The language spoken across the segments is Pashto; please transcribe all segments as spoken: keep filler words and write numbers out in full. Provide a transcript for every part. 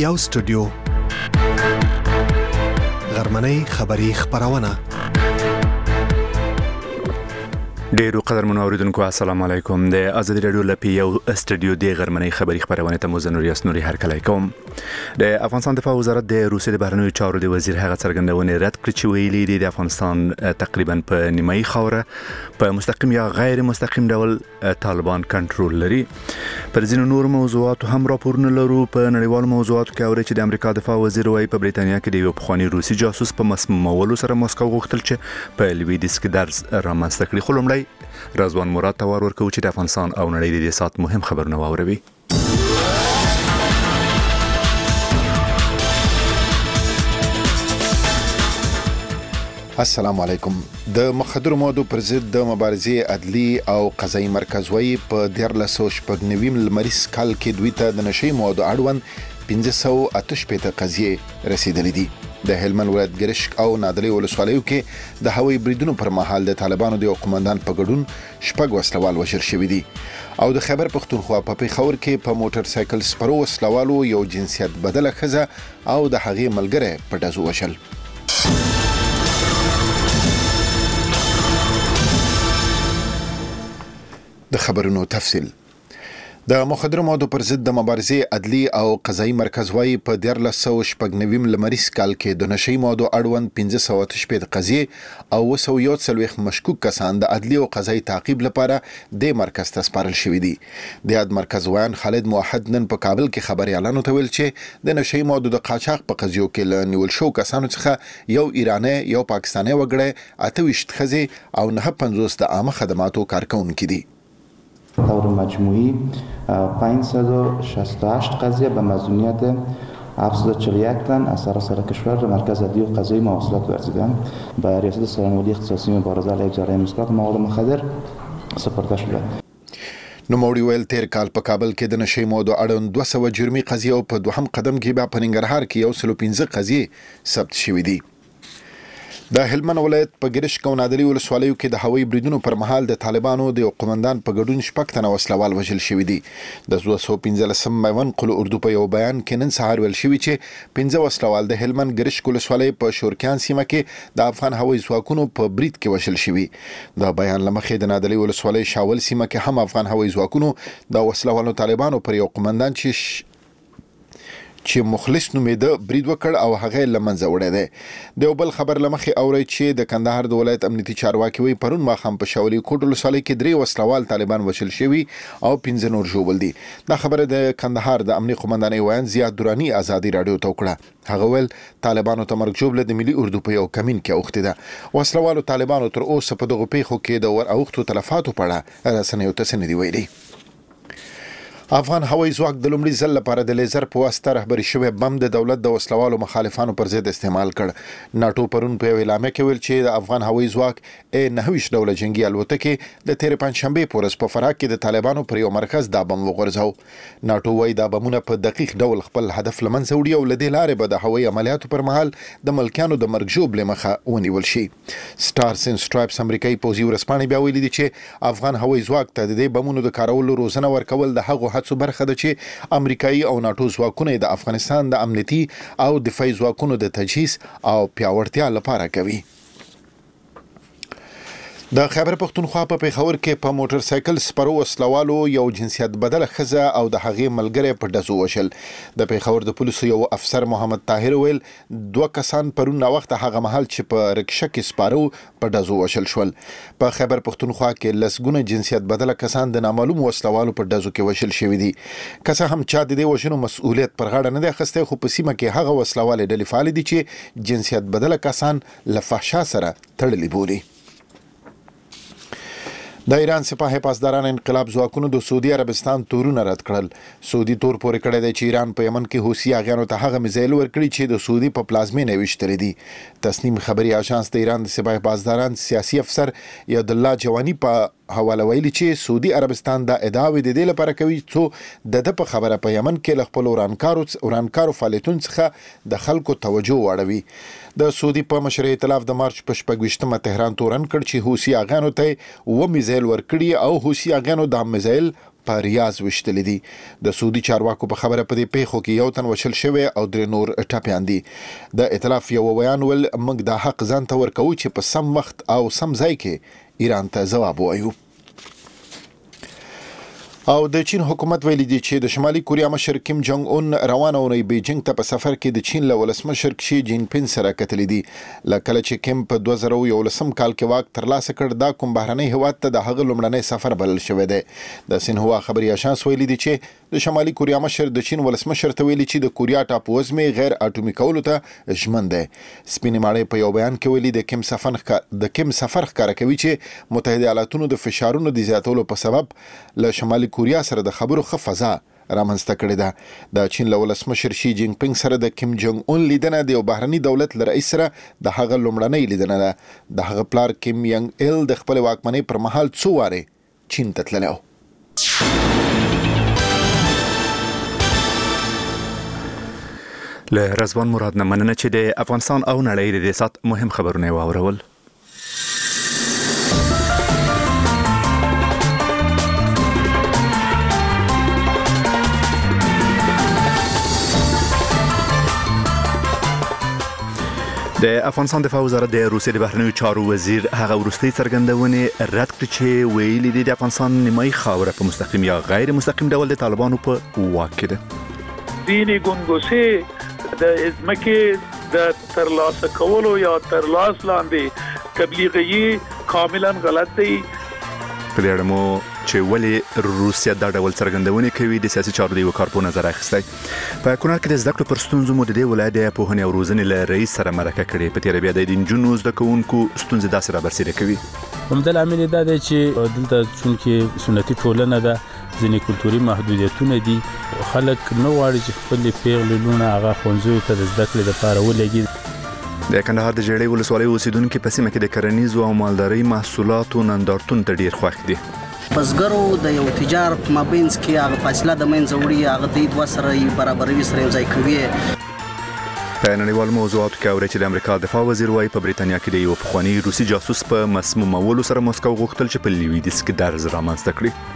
یو سټوډیو غرمنۍ خبری خبرونه. ډیرو قدرمنو اوریدونکو السلام علیکم. د ازادي رادیو لپاره یو استودیو د غرمنۍ خبری خبرونه ته مزنور یاسنوري هر کله کوم. د افغانستان دفاع وزارت د روسیې د بهرنیو چارو د وزیر هغه څرګندونه رد کړې چې ویلي دي د افغانستان تقریبا په نیمایي خوره په مستقیم یا غیر مستقیم ډول طالبان کنټرول لري. پر ځینو نور موضوعاتو هم راپورونه لرو. په نړیوالو موضوعاتو کې اوري چې د امریکا دفاع وزیر وايي په بریتانیا کې د یو پخوانی روسي جاسوس په مسمومولو سره ماسکو غوښتل چې په لویدیځ کې درز رامنځته کړي. خو لومړی رضوان مراد ته ور ورکوي چې د افغانستان او نړۍ د دې سات مهم خبرونه واوروي. السلام علیکم. د مخدر موادو پر ضد د مبارزې عدلي او قضایي مرکز وايي په دیارلس سوه شپږ نوي لمریز کال کې دوی ته د نشي موادو اړوند پنځه سوه اته شپېته قضیې رسیدلې دي. د هلمند ولایت ګرشک او نادلي ولسوالیو کې د هوایي بریدونو پر مهال د طالبانو د قومندان په ګډون شپږ وسلوال وژل شوي دي او د خیبر پښتونخوا په پیښور کې په موټر سایکل سپرو وسلوالو یو جنسیت بدله ښځه او د هغې ملګری په ډزو وشل. د خبرونو تفصیل. د مخدر موادو پر ضد د مبارزې عدلي او قضایي مرکز وايي په دیارلس سوه شپږ نوي لمریز کال کې د نشي موادو اړوند پنځه سوه اته شپېته قضیې او اووه سوه یو څلوېښت مشکوک کسان د عدلي او قضایي تعقیب لپاره د مرکز ته سپارل شوي دي. د یاد مرکز ویان خالد موحد نن په کابل کې خبريالانو ته ویل چې د نشي موادو د قاچاق په قضیو کې له نیول شو کسانو څخه یو ایرانی یو پاکستاني وګړی اته ویشت ښځې او نه پنځوس د عامه خدماتو کارکونکي دي. طور مجموعی پانصد و شصت و هشت قضیه به مظنونیت هفتصد و چهل و یک تن از سراسر کشور مرکز عدلی و قضایی مواصلات ورزیدند به ریاست سرانولی اختصاصی مبارزه علیه جرائم مسکرات مواد مخدر سپرده شده. نوموړي ویل تیر کال په کابل کې د نشي موادو اړوند دوه سوه جرمي قضیې او په دوهم قدم کې بیا په ننګرهار کې یو سل او پنځه قضیې ثبت شوې دي. د هلمند ولایت په ګرشک او نادلي ولسوالیو کې د هوایي بریدونو پر مهال د طالبانو د قومندان په ګډون شپږ تنه وسلوال وژل شوي دي. د دوه سوه پنځلسم میوند قلو اردو په یو بیان کې نن سهار ویل شوي چې پنځه وسلوال د هلمند ګرشک ولسوالۍ په شورکیان سیمه کې د افغان هوایي ځواکونو په برید کې وژل شوي. د بیان له مخې د نادلي ولسوالۍ شاول سیمه کې هم افغان هوایي ځواکونو د وسلوالو طالبانو پر یو قومندان چې چې مخلص نومېده برید وکړ او هغه لمنځه وړی دی. د یو بل خبر لمخې اوري چې د کندهار د ولایت امنیتي چارواکي وایي پرون ماښام په شاولي کوټ ولسوالۍ کې درې وسلوال طالبان وژل شوي او پنځه نور ژوبل دي. دا خبره د کندهار د امنیت قومندانۍ ویان زیاد دراني ازادي رادیو ته وکړه. هغه ویل طالبانو ته مرګ ژوبله د ملي اردو په یو کمین کې اوښتې ده. وسلوالو طالبانو تر اوسه په دغو پیښو کې د ور اوښتو تلفاتو په اړه رسنیو ته څه نه دي ویلي. افغان هوایي ځواک د لومړي ځل لپاره د لیزر په واسطه رهبري شوی بم د دولت د وسلوالو مخالفانو پر ضد استعمال کړ. ناټو پرون په یو اعلامیه کې ویل چې د افغان هوایي ځواک نهه ویشت ډوله جنگي الوتکې د تېرې پنجشنبې په ورځ په فراه کې د طالبانو پر یو مرکز دا بم وغورځاو. ناټو وایي دا بمونه په دقیق ډول خپل هدف له منځه وړي او له دې لارې به د هوایي عملیاتو پر مهال د ملکیانو د مرګ ژوبلې مخه ونیول شي. سټارز اینډ سټرایپس امریکایي پوځي ورځپاڼې بیا ویلي دي چې افغان هوایي ځواک ته د دې بمونو د کارولو روزنه ورکول د هغو هڅو برخه ده چې امریکایي او ناټو ځواکونه د افغانستان د امنیتي او دفاعي ځواکونو د تجهیز او پیاوړتیا لپاره کوي. د خیبر پښتونخوا په پیښور کې په موټر سایکل سپرو وسلوالو یو جنسیت بدله ښځه او د هغې ملګری په ډزو وشل. د پیښور د پولیسو یو افسر محمد طاهر ویل دوه کسان پرون ناوخته هغه مهال چې په رکشه کې سپارو په ډزو وشل شول. په خیبر پښتونخوا کې لسګونه جنسیت بدله کسان د نامعلوم وسلوالو په ډزو کې وشل شوي دي. که څه هم چا د دې وژنو مسؤلیت پر غاړه نه دی اخیستی، خو په سیمه کې هغه وسلوالې ډلې فعالې دي چې جنسیت بدله کسان له فحشا سره تړلي بولي. د ایران سپاه پاسداران انقلاب ځواکونو د سعودي عربستان تورونه رد کړل. سعودي تور پورې کړی دی چې ایران په یمن کې حوثي اغیانو ته هغه میزایل ورکړي چې د سعودي په پلازمینه ویشتلي دي. تسنیم خبري اژانس د ایران د سپاه پاسداران سیاسي افسر یاد الله جوانی په حواله ویلي چې سعودي عربستان دا ادعاوې د دې لپاره کوي څو د د په خبره په یمن کې له خپل ورانکارو ورانکارو فعالیتونو څخه د خلکو توجه واړوي. د سعودي په مشر ائتلاف د مارچ په شپږ ویشتمه تهران تورن کړ چې حوثي اغیانو ته و میزایل ورکړي او حوثي اغیانو د میزایل په ریاض وشتل دي. د سعودي چارواکو په خبره په دې پیښو کې یو تن وشل شوی او درې نور ټپيان دي. د ائتلاف یو بیان ول موږ د حق ځان ته ورکوو چې په سم وخت او سم ځای کې ایران ته ځواب وایو. او د چین حکومت ویلي دی چې د شمالي کوریا مشر کیم جونګ اون روانه ونی بیجینګ ته په سفر کې د چین له ولسمشر شي جین پین سره کتلې دي. لکه چې کیم په دوه زره یولسم کال کې واک ترلاسه کړ دا کوم بهرنی هیواد ته د هغه لومړنی سفر بلل شوی دی. د سینهوا خبري اژانس ویلي دی چې د شمالي کوریا مشر د چین ولسمشر ته ویلي چې د کوریا ټاپو وزمې غیر اټومي کولو ته ژمن دی. سپینې ماڼۍ په یو بیان کې ویلي د کیم سفر د کیم سفر ښکاره کوي چې متحده ایالاتونو د فشارونو د زیاتولو په سبب له شمالي کوریا سره د خبرو ښه فضا رامنځته کړې ده. د چین له ولسمشر شي جین پینګ سره د کیم جونګ اون لیدنه د یو بهرني دولت له رئیس سره د هغه لومړنۍ لیدنه ده. د هغه پلار کیم ینګ ایل د خپل واکمنۍ پر مهال څو واره چین ته تللی و. له رضوان مراد نه مننه چې د افغانستان او نړۍ د سات مهم خبرونه واورول. د افغانستان دفاع وزارت د روسیې د بهرنیو چارو وزیر هغه وروستۍ څرګندونې رد کړې چې ویلي دي د افغانستان نیمایي خاوره په مستقیم یا غیر مستقیم ډول د طالبانو په واک کې ده. دیني ګونګوسې د ازمکې د ترلاسه کولو یا ترلاس لاندې تبلیغي کاملا غلط دی. په دې اړه مو چې ولې روسیا دا ډول څرګندونې کوي د سیاسي چارو د یو کارپو نظر اخیستی. په کونړ کې د زده کړو پر ستونزو مو د دې ولایت د پوهنې او روزنې له رئیس سره مرکه کړې. په تېره بیا د نجونو زده کوونکو ستونزې داسې رابرسېره کوي. همدا لامل دا دی چې دلته چونکې سنتي ټولنه ده، ځینې کلتوري محدودیتونه دي، خلک نه غواړي چې خپلې پیغلې لوڼه هغه ښوونځیو ته د زده کړې لپاره ولېږي. د کندهار د ژړۍ ولسوالۍ اوسیدونکو په سیمه کې د کرنیزو او مالدارۍ محصولاتو نندارتون ته ډیر خوښ دي. بزګرو د یو تجار په مابینځ کې هغه فاصله د منځه وړي، هغه د دوه سره برابروي سره یو ځای کوي. په نړیوالو موضوعاتو کې اوري چې د امریکا دفاع وزیر وايي په بریتانیا کې د یو پخوانی روسي جاسوس په مسمومولو سره مسکو غوښتل چې په لویدیځ کې درز رامنځته کړي.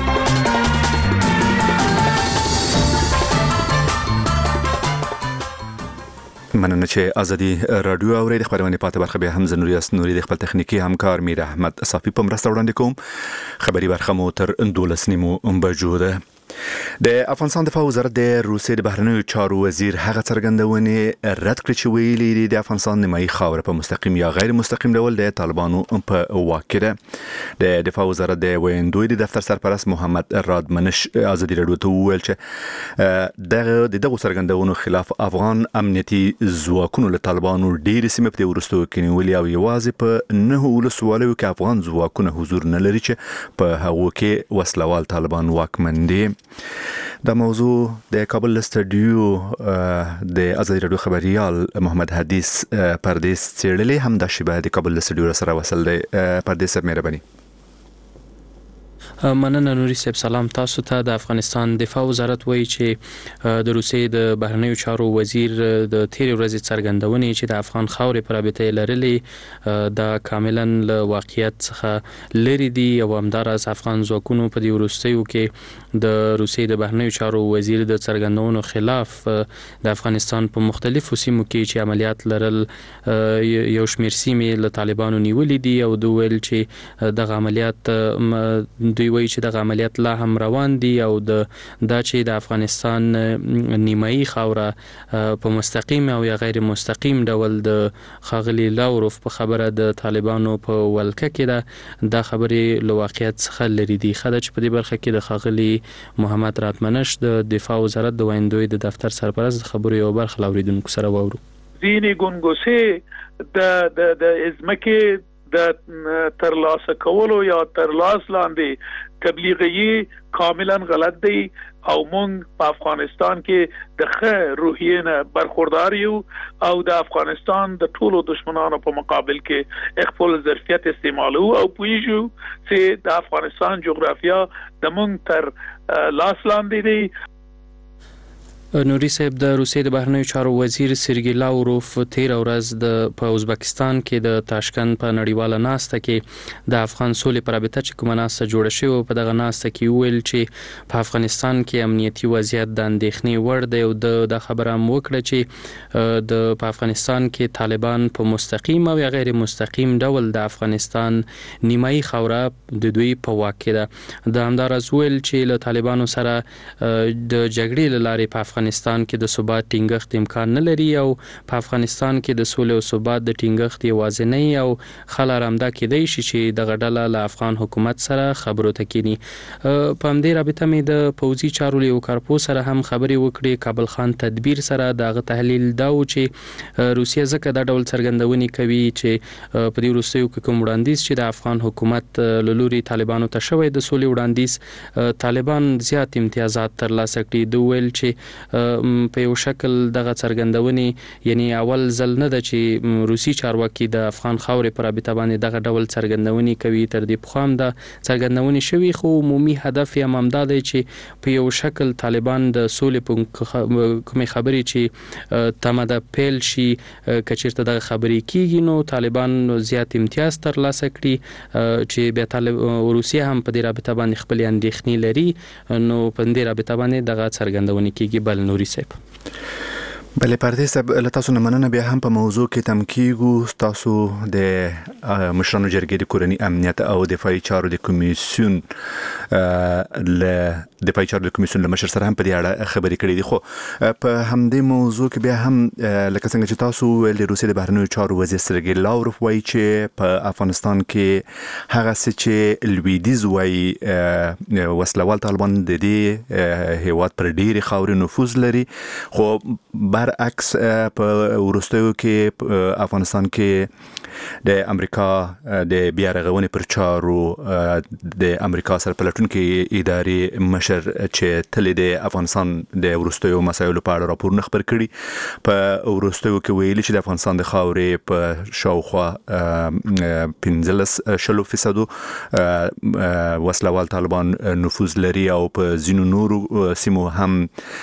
مننه چې ازادي رادیو اوري. د خبرونه پاتې برخه به هم زنوریاس نوري د خپل تخنیکی همکار میر احمد صافي په مرسته وړاندې کوم. خبري برخه مو تر دولس نیمو بجو ده. د افغانستان دفاع وزارت د روسیې د بهرنیو چارو وزیر هغه څرګندونې رد کړې چې ویلي دي د افغانستان نیمایي خاوره په مستقیم یا غیر مستقیم ډول د طالبانو په واک کې ده. د دفاع وزارت د ویندوی د دفتر سرپرست محمد رادمنش ازادي رادیو ته وویل چې دغه د دغه څرګندونو خلاف افغان امنیتي ځواکونو له طالبانو ډېر سیمې په ورستو کې نیولې او یوازې په نه ولسوالیو کې افغان ځواکونه حضور نه لري چې په هغو کې وسلوال طالبان واکمن دي. دا موضوع د کابل استودیو د ازادي رادیو خبريال محمد حدیث پردیس څېړلې هم د شبه د کابل استودیو سره وصل دی. پردیس صاحب مهرباني. مننه نوري صاحب. سلام تاسو ته. د افغانستان دفاع وزارت وایي چې د روسیې د بهرنیو چارو وزیر د تیر ورځې څرګندونې چې د افغان خاورې پر رابطه لرلې دا کاملا له واقعیت څخه لري دي او همداراز افغان ځواکونو په دې وروستیو کې د روسیې د بهرنیو چارو وزیر د څرګندونو خلاف د افغانستان په مختلفو سیمو کې چې عملیات لرل یو شمېر سیمې له طالبانو نیولې دي او دوی ویل چې دغه عملیات دوی وایي چې دغه عملیات لا هم روان دي او د دا چې د افغانستان نیمایي خاوره په مستقیم او یا غیر مستقیم ډول د ښاغلي لاوروف په خبره د طالبانو په ولکه کې ده، دا خبرې له واقعیت څخه لري دي. ښه ده چې په دې برخه کې د ښاغلي محمد راتمنش د دفاع وزارت د ویندوی د دفتر سرپرست د خبرو یو برخه له اوریدونکو سره واورو. ځینې ګونګوسې د د د ازمکې د ترلاسه کولو یا ترلاس لاندې تبلیغي کاملا غلط دی او مونږ په افغانستان کې د ښه روحیې نه برخوردار یو او د افغانستان د ټولو دشمنانو په مقابل کې خپل ظرفیت استعمالو او پوهیږو چې د افغانستان جغرافیا د مونږ تر لاس لاندې دی. نوري صاحب د روسیې د بهرنیو چارو وزیر سرګی لاوروف تیر ورځ د په ازبکستان کې د تاشکند په نړیواله ناسته کې د افغان سولې پر رابطه چې کومه ناسته جوړه شوې په دغه ناسته کې ویل چې په افغانستان کې امنیتي وضعیت د اندېښنې وړ دی او د خبره هم وکړه چې د په افغانستان کې طالبان په مستقیم او غیر مستقیم ډول د افغانستان نیمایي خوره د دوی په واک کې ده. د همدارس ویل چې له طالبانو سره د جګړې لارې په افغانستان کې د ثبات ټینګښت امکان نه لري او په افغانستان کې د سولې او ثبات د ټینګښت یوازینی او خلل رامدا کېدای شي چې د غډله له افغان حکومت سره خبرو ته کینی. په همدې رابطه مې د پوځي چارو لیو کارپو سره هم خبرې وکړې. کابل خان تدبیر سره دغه تحلیل دا و چې روسیه ځکه د ډول څرګندونې کوي چې په دې وروستیو کې کوم وړاندیز چې د افغان حکومت له لوري طالبانو ته شوی د سولې وړاندیز طالبان زیات امتیازات ترلاسه کړي. دوی ویل چې په یو شکل دغه څرګندونې یعنی اول ځل نه ده چې روسي چارواکي د افغان خاورې پر رابطه باندې دغه ډول څرګندونې کوي. تر دې پخوا هم د څرګندونې شوي خو عمومي هدف یې هم دا دی چې په یو شکل طالبان د سولې په کومې خبرې چې تمه ده پیل شي که چېرته دغه خبرې کېږي نو طالبان زیات امتیاز ترلاسه کړي چې بیا طالب روسیه هم په دې رابطه باندې خپلې اندېښنې لري نو په دې رابطه باندې دغه څرګندونې کېږي. بل نوري صاحب بلې پردې صاحب له تاسو نه مننه. بیا هم په موضوع کې تم کېږو. تاسو د مشرانو جرګې د کورني امنیت او دفاعي چارو د کمیسیون له دفاعي چارو د کمیسیون له مشر سره هم په دې اړه خبرې کړې دي. خو په همدې موضوع کې بیا هم لکه څنګه چې تاسو ویل د روسیې د بهرنیو چارو وزیر سرګی لاوروف وایي چې په افغانستان کې هغه څه چې لویدیځ وایي وسلوال طالبان د دې هیواد پر ډېرې خاورې نفوذ لري خو برعکس په وروستیو کې افغانستان کې د امریکا د بیا رغونې پر چارو د امریکا سره پلټونکې ادارې مشر چې تل د افغانستان د وروستیو مسایلو په اړه راپورونه خبر کړي په وروستیو کې ویلي چې د افغانستان د خاورې په شاوخوا پنځلس شلو فیصدو وسلوال طالبان نفوذ لري او په ځینو نورو سیمو هم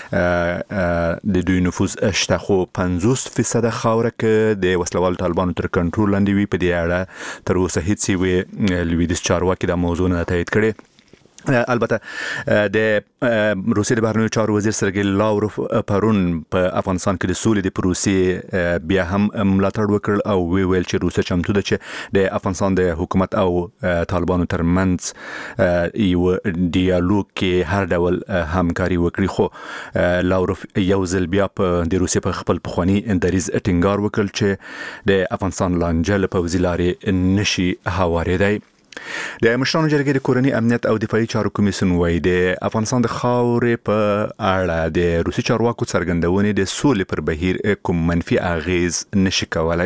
د دوی نفوذ شته خو پنځوس فیصد خاوره کې د وسلوال طالبانو تر کنټرول لاندې وي. په دې اړه تر اوسه هیڅ یو لویدیځ چارواکي دا موضوع نه تایید کړي. البته د روسیې د بهرنیو چارو وزیر سرګی لاوروف پرون په افغانستان کې د سولې د پروسې بیا هم ملاتړ وکړ او وی ویل چې روسیه چمتو ده چې د افغانستان د حکومت او طالبانو ترمنځ یو ډیالوګ کې هر ډول همکاري وکړي. خو لاوروف یو ځل بیا په د روسیې په خپل پخواني دریځ ټینګار وکړ چې د افغانستان لانجه له پوځي لارې نشي هوارېدای. د مشرانو جرګې د کورني امنیت او دفاعي چارو کمیسیون وایي د افغانستان د خاورې په اړه د روسي چارواکو څرګندونې د سولې پر بهیر کوم منفي اغیز نشي کولای.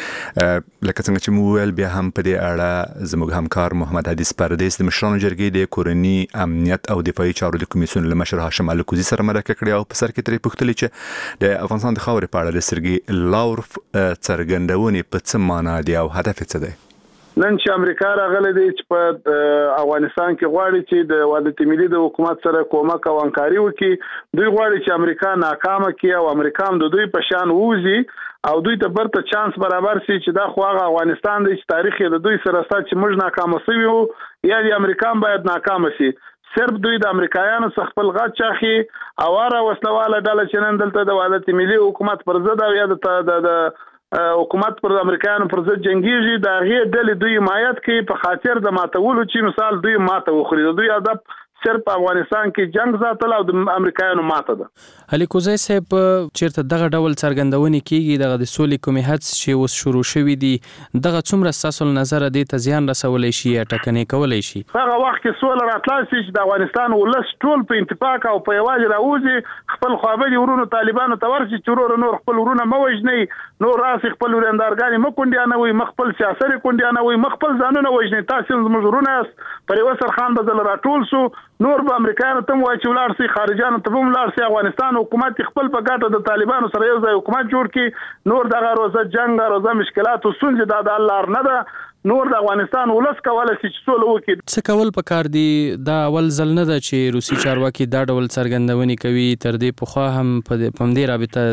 لکه څنګه چې مو ویل بیا هم په دې اړه زموږ همکار محمد حدیث پردیس د مشرانو جرګې د کورني امنیت او دفاعي چارو د کمیسیون له مشر هاشم الکوزي سره مرکه کړې او په سر کې ترې پوښتلې چې د افغانستان د خاورې په اړه د سرګي لاوروف څرګندونې په څه معنا دي او هدف څه دی؟ نن چې امریکا راغله دی چې په افغانستان کې غواړي چې د وحدت ملي د حکومت سره کومک او همکاري وکړي. دوی غواړي چې امریکا ناکامه کړي او امریکا هم د دوی په شان ووځي او دوی ته برته چانس برابر شي چې دا خو هغه افغانستان دی چې تاریخ یې د دوی سره ستاسو چې موږ ناکامه شوي وو یا د امریکا باید ناکامه شي. صرف دوی د امریکایانو څخه خپل غږ چاخي او هر وسلواله ډله چې نن دلته د وحدت ملي حکومت پر ضد او یا د حکومت پر امریکایانو پر ضد جنگیږي دا غي ډلې دوی حمایت کوي په خاطر د ماتولو چې مثال دوی ماته وخوري. دوی ادب صرف افغانستان کې جنگ ساتل او د امریکایانو ماته ده. علي کوزی صاحب چیرته دغه ډول څرګندونې کیږي دغه د سولې کومې هڅې چې اوس شروع شوې دي دغه څومره ستاسو نظر دی ته زیان رسولی شي یا ټکنې کولی شي؟ هغه وخت کې سوله راتلای شي چې د افغانستان ولس ټول په اتفاق او په یوازې راوځي خپل خوابدي ورونو طالبانو ته ورشي چې نور خپل ورونه مو وژني نور راسي خپل ورندارګانې مکونډیانه وي مخبل سیاسي کونډیانه وي مخبل ځانونه وژني. تاسو زموږ ورونه پر یو سر خان بدل راټول سو نور به امریکایانو ته وایي چې ولار سي خارجانو ته هم ولار سي افغانستان حکومت خپل په ګټه د طالبانو سره یو ځای حکومت جوړ کړي نور دغه روزه جنگ روزه مشکلات او سنج د الله نه ده. نور د افغانستان ولس کولای شي چې سوله وکړي. څه کول پکار دي؟ دا اول ځل نه ده چې روسي چارواکي دا ډول څرګندونې کوي. تر دې پخوا هم په دې رابطه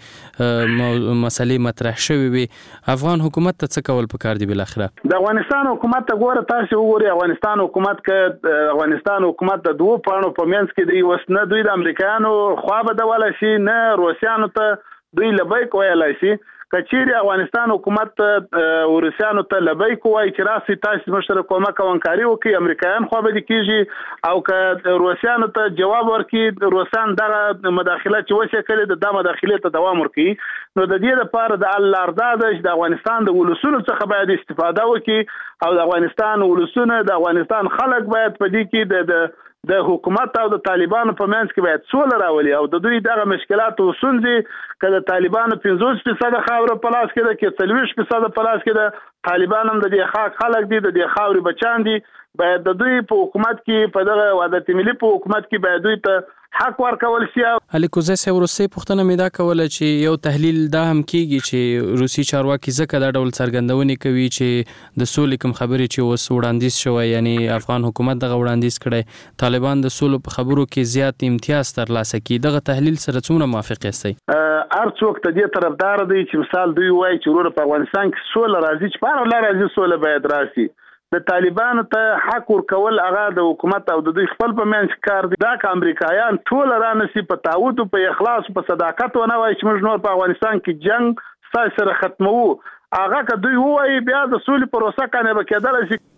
ځینې مسلې مطرح شوې وي. افغان حکومت ته څه کول پکار دي؟ بالاخره د افغانستان حکومت ته ګوره، تاسو وګورئ افغانستان حکومت که افغانستان حکومت د دوه پاڼو په منځ کې دی، اوس نه دوی د امریکایانو خوا بدولی شي نه روسیانو ته دوی لبیک ویلی شي. که چیرې افغانستان حکومت روسیانو ته لبیک وایي چې راسئ تاسو موږ سره کومک او همکاري وکړي، امریکایان خوا به دې کېږي، او که روسیانو ته جواب ورکړي روسیان دغه مداخله چې وشي کړې ده دا مداخلې ته دوام ورکړي. نو د دې لپاره د الله رضا ده چې د افغانستان د ولسونو څخه باید استفاده وکړي، او د افغانستان ولسونه د افغانستان خلک باید په دې کې د د حکومت او د طالبانو په منځ کې باید سوله راولي، او د دوی دغه مشکلات او ستونزې که د طالبانو پنځوس فیصده خاوره په لاس کې ده، که څلوېښت فیصده په لاس کې ده، طالبان هم د دې خاک خلک دي، د دې خاورې بچان دي. باید د دوی په حکومت کې په دغه وحدت ملي په حکومت کې باید دوی ته حق ورکول شي. علي کوزی صاحب وروستۍ پوښتنه مې دا کوله چې یو تحلیل دا هم کیږي چې روسي چارواکي ځکه دا ډول څرګندونې کوي چې د سولې کوم خبرې چې اوس وړاندیز شوی، یعنی افغان حکومت دغه وړاندیز کړی، طالبان د سولې په خبرو کې زیات امتیاز ترلاسه کړي. دغه تحلیل سره څومره موافق یاستئ؟ هر څوک ته دې طرفدار دی چې مثال دوی وایي چې وروره په افغانستان کې سوله راځي، چې په هر لاره راځي سوله باید راشي. د طالبانو ته حق ورکول هغه د حکومت او د دوی خپل په منځ کار دی. دا که امریکایان ټول رانسي په تعهد او په اخلاص او په صداقت ونه وایي چې موږ نور په افغانستان کې جنگ ستاسو سره ختموو، هغه که دوی وایي بیا د سولې پروسه کامیابه کېدلی شي.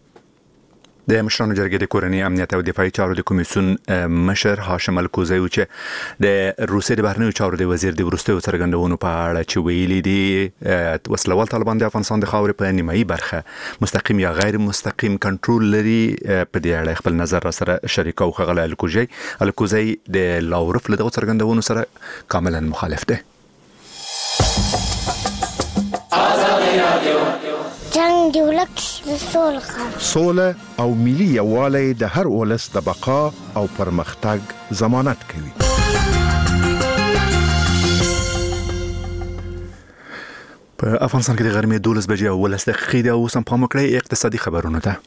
د مشرانو جرګې د کورنۍ امنیت او دفاعي چارو د کمیسیون مشر هاشم الکوزی چې د روسیې د بهرنیو چارو د وزیر د وروستیو څرګندونو په اړه چې ویلي دي وسلوال طالبان د افغانستان د خاورې په نیمایي برخه مستقیم یا غیر مستقیم کنټرول لري. په دې اړه خپل نظر را سره شریکو خغل الکوزی الکوزی د لاورف له دغه څرګندونو سره کاملا مخالف دی. جنگ دی ولک سوله سوله او ملي یووالی د هر ولس د بقا او پرمختګ ضمانت کوي. په افغانستان کې د غرمې دولس بجې او ولس دقیقې د اوس هم پام وکړئ اقتصادي خبرونه ته.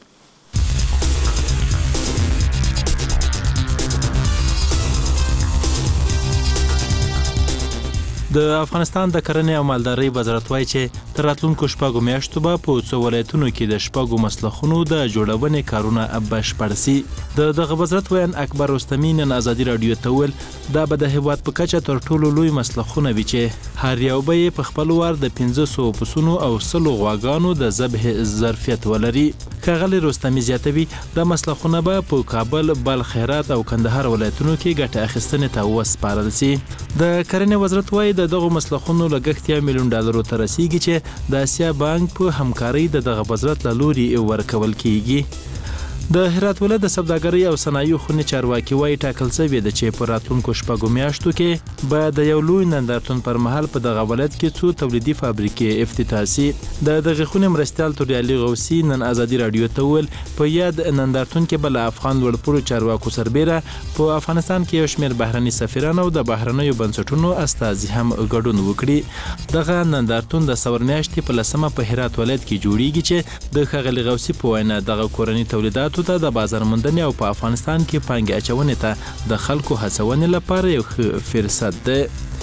د افغانستان د کرنې او مالدارۍ وزارت وایي چې تر راتلونکو شپږو میاشتو به په څو ولایتونو کې د شپږو مسلخونو د جوړونې کارونه بشپړ شي. د دغه وزارت ویان اکبر رستمي نن ازادي رادیو ته ویل دا به د هیواد په کچه تر ټولو لوی مسلخونه وي چې هر یو به یې په خپل وار د پنځه سوه پسونو او سلو غواګانو د ذبح ظرفیت ولري. ښاغلي رستمي زیاتوي دا مسلخونه به په کابل، بلخ، هرات او کندهار ولایتونو کې ګټه اخیستنې ته وسپارل شي. د کرنې وزارت وایي د دغه مسلخونو لګښت یو میلیون ډالرو ته رسیږي چې د اسیا بانک په همکارۍ د دغه وزارت له لوري ورکول کیږي. د هرات ولایت د سوداګرۍ او صنایعو خونې چارواکي وایي ټاکل شوې ده چې په راتلونکو شپږو میاشتو کې به د یو لوی نندارتون پر مهال په دغه ولایت کې څو تولیدي فابریکې افتتاح شي. د دغه خونې مرستیال توریالي غوثي نن ازادي رادیو ته ویل په یاد نندارتون کې به له افغان لوړپوړو چارواکو سربیره په افغانستان کې یو شمېر بهرني سفیران او د بهرنیو بنسټونو استازي هم ګډون وکړي. دغه نندارتون د سور میاشتې په لسمه په هرات ولایت کې جوړیږي چې د ښاغلي غوثي په وینا دغه کورني تولیدات ته د بازار موندنې او په افغانستان کې پانګې اچونې ته د خلکو هڅونې لپاره یو ښه فرصت ده.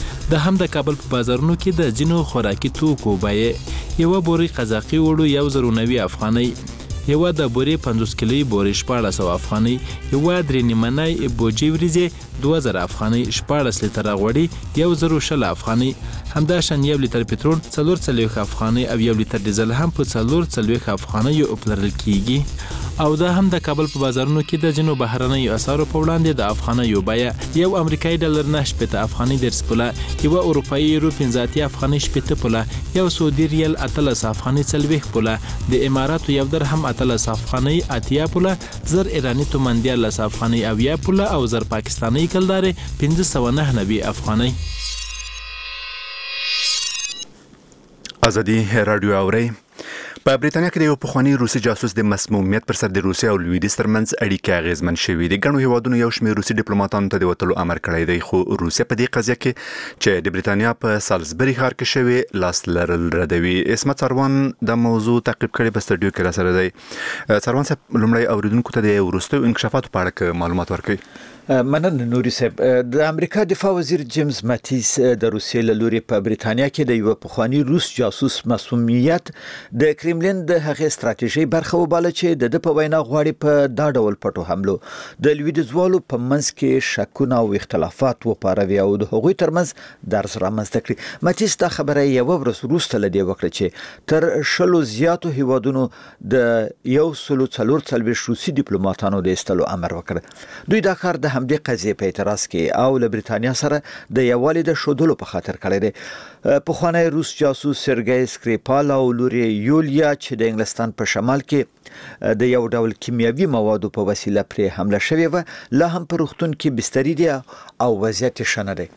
د هم د کابل په بازارونو کې د ځینو خوراکي توکو بیې یوه بورې قزاقي وړو یو زر و نوي افغانۍ، یوه د بورې پنځوس کیلویي بورې شپاړس سوه افغانۍ، یوه درې نیمنۍ بوجۍ وریځې دوه زره افغانۍ، شپاړس لیتره غوړي یو زر و شل افغانۍ، همداشان یو لیتر پټرول څلور څلوېښت افغانۍ او یو لیتر ډیزل هم په څلور څلوېښت افغانیو پلورل کیږي. او دا هم د کابل په بازارونو کې د ځینو بهرنیو اسعارو په وړاندې د افغانیو بیه یو امریکایي ډالر نه شپېته افغانۍ دېرش پوله، یوه اروپایي یورو پنځه اتیا افغانۍ شپېته پوله، یو سعودي ریال اتلس افغانۍ څلوېښت پوله، د اماراتو یو درهم اتلس افغانۍ اتیا پوله، زر ایراني تومن دیارلس افغانۍ اویا پوله او زر پاکستانۍ کلدارې پنځه سوه نهه نوي افغانۍ. ازادي رادیو اوري په بریتانیا کې د یو پخوانی روسي جاسوس د مسمومیت پر سر د روسیې او لویدیځ ترمنځ اړیکې اغیزمن شوې دي. ګڼو هیوادونو یو شمېر روسي ډیپلوماټانو ته د وتلو امر کړی دی، خو روسیه په دې قضیه کې چې د بریتانیا په سالزبري ښار کې شوې لاس لرل ردوي. اسمت سروان د موضوع تعقیب کړي په سټډیو کې را سره دی. سروان صاحب، لومړی اوریدونکو ته د وروستیو انکشافاتو په اړه معلومات ورکړي. مننه نوري صاحب. د امریکا دفاع وزیر جیمز ماتیس د روسیې له لوري په بریتانیا کې د یو پخوانی روس جاسوس مسمومیت د کرملین د هغې ستراتیژي برخه وباله چې د د په وینا غواړي په دا ډول پټو حملو د لویدیځوالو په منځ کې شکونه او اختلافات وپاروي او د هغوی ترمنځ درز رامنځته کړي. ماتیس دا خبره یو ورځ وروسته له دې وکړه چې تر شلو زیاتو هیوادونو د یو سلو څلور څلوېښت روسي ډیپلوماټانو د ایستلو امر وکړ. دوی دا کار د همدې قضیې په اعتراض کې او له بریتانیا سره د یووالي د شودلو په خاطر کړی دی. پخوانی روس جاسوس سرګی سکریپال او لوري یولیا چې د انګلستان په شمال کې د یو ډول کیمیاوي موادو په وسیله پرې حمله شوې و، لا هم په روغتون کې بستري دي او وضعیت شنه دی.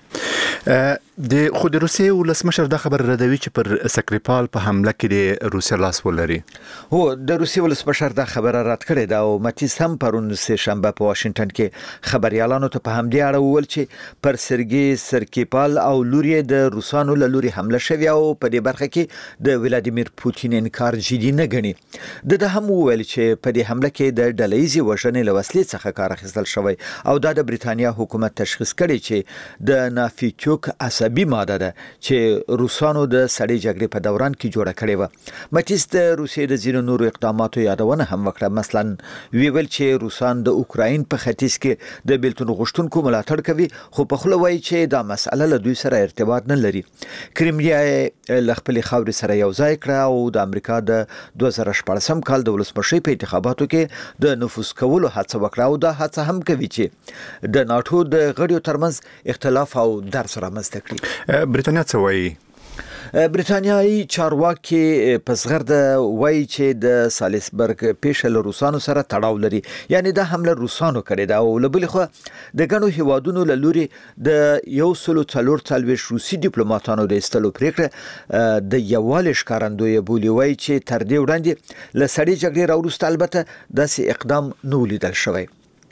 د خو د روسیې ولسمشر دا خبر ردوي چې پر سکریپال په حمله کې د روسیې لاس ولري. هو، د روسیې ولسمشر دا خبره رد کړې ده او ماتیس هم پرون سه شنبه په واشنگټن کې خبريالانو ته په همدې اړه وویل چې پر سرګي سرکیپال او لوري د روسانو له لوري حمله شوی او په دې برخه کې د ولادیمیر پوتین انکار جدي نه ګڼي. د ده هم وویل چې په دې حمله کې د ډلهیزې وژنې له وسلې څخه کار اخیستل شوی او دا د بریتانیا حکومت تشخیص کړي چې د نافیچوک عصبي ماده ده چې روسانو د سړې جګړې په دوران کې جوړه کړې و. ماتیس د روسیې د ځینو نورو اقداماتو یادونه هم وکړه. مثلا ویل چې روسان د اوکراین په ختیځ کې د بیلتون غوښتونکو ملاتړ کوي، خو په خوله وایي چې دا مسأله له دوی سره ارتباط نه لري. کرملیا له خپلې خاورې سره یو ځای کړه او د امریکا د دوه زره شپاړسم کال د ولسمشۍ په انتخاباتو کې د نفوذ کولو هڅه وکړه او دا هڅه هم کوي چې د ناتو د غړیو ترمنځ اختلاف او درز رامنځته کړي. بریتانیا څه وایي؟ بریتانیایی چارواکي په زغرده وایي چې د سالیسبرګ پیښه له روسانو سره تړاو لري، یعنی دا حمله روسانو کړې ده او له بلې خوا د ګڼو هیوادونو له لوري د یو سلو څلور څلوېښت روسي ډیپلوماټانو د ایستلو پریکړه د یووالي ښکارندوی بولي. وایي چې تر دې وړاندې له سړې جګړې راوروسته البته داسې اقدام نه ولیدل شوی.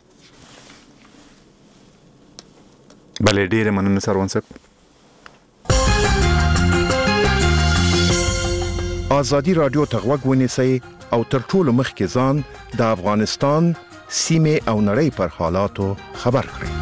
بلې ډېرې مننه سروان صاحب. ازادي رادیو ته غوږ ونیسئ او تر ټولو مخکې ځان د افغانستان سیمې او نړۍ پر حالاتو خبر کړئ.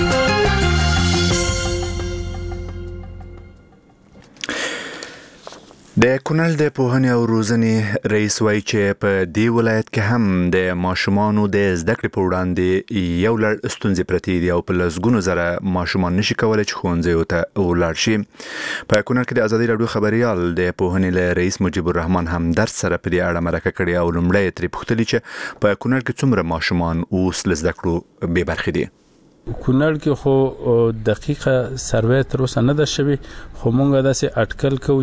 د کونړ د پوهنې او روزنې رئیس وایي چې په دې ولایت کې هم د ماشومانو د زده کړې په وړاندې یو لړ ستونزې پرتې دي او په لسګونو زره ماشومان نشي کولی چې ښوونځیو ته ولاړ شي. په کونړ کې د ازادي راډیو خبريال د پوهنې له رئیس مجيب الرحمن همدرد سره په دې اړه مرکه کړې او لومړی ترې پوښتلي چې په کونړ کې څومره ماشومان اوس له زده کړو بې برخې دي. کونړ کې خو دقیقه سروې تر اوسه نه ده شوې، خو مونږ داسې اټکل کوو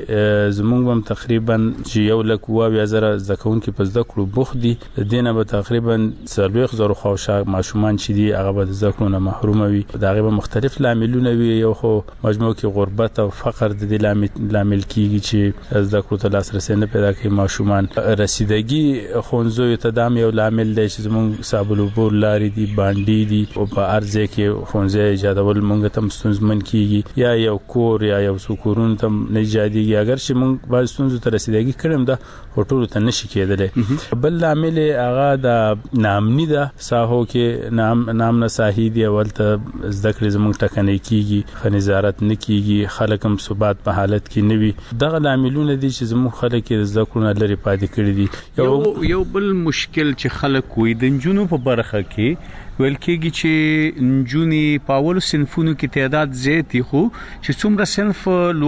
چې زمونږ هم تقریبا چې یو لک اووه زره زده کوونکي په زده کړو بوخت دي. د دې نه به تقریبا څلوېښت زره خواوشا ماشومان چې دي هغه به د زده کړو نه محرومه وي. د هغې به مختلف لاملونه وي، یو خو مجموع کې غربت او فقر د دې لامل کیږي چې زده کړو ته لاسرسی نه پیدا کوي ماشومان. رسیدګي ښوونځیو ته دا هم یو لامل دی چې زمونږ سابلوبور لارې دي، بانډې دي او په ارزه کې ښوونځی ایجادول مونږ ته ستونزمن کیږي، یا یو کور یا یو څو کورونو ته نه ایجادېږي. اگر چې مونږ بعض ستونزو ته رسیدګي کړی هم ده خو ټولو ته نشي کېدلی. بل لامل هغه د ناامني ده، ساحو کې ناامنه ساحې دي، هلته زده کړې زموږ ټکنۍ کیږي، ښه نظارت نه کیږي، خلک هم ثبات په حالت کې نه وي. دغه لاملونه دي چې زموږ خلک یې د زده کړو نه لرې پاتې کړي دي. یو بل مشکل چې خلک وي د نجونو په برخه کې ویل کېږي چې نجونې په اولو صنفونو کې تعداد زیات دي، خو چې څومره صنف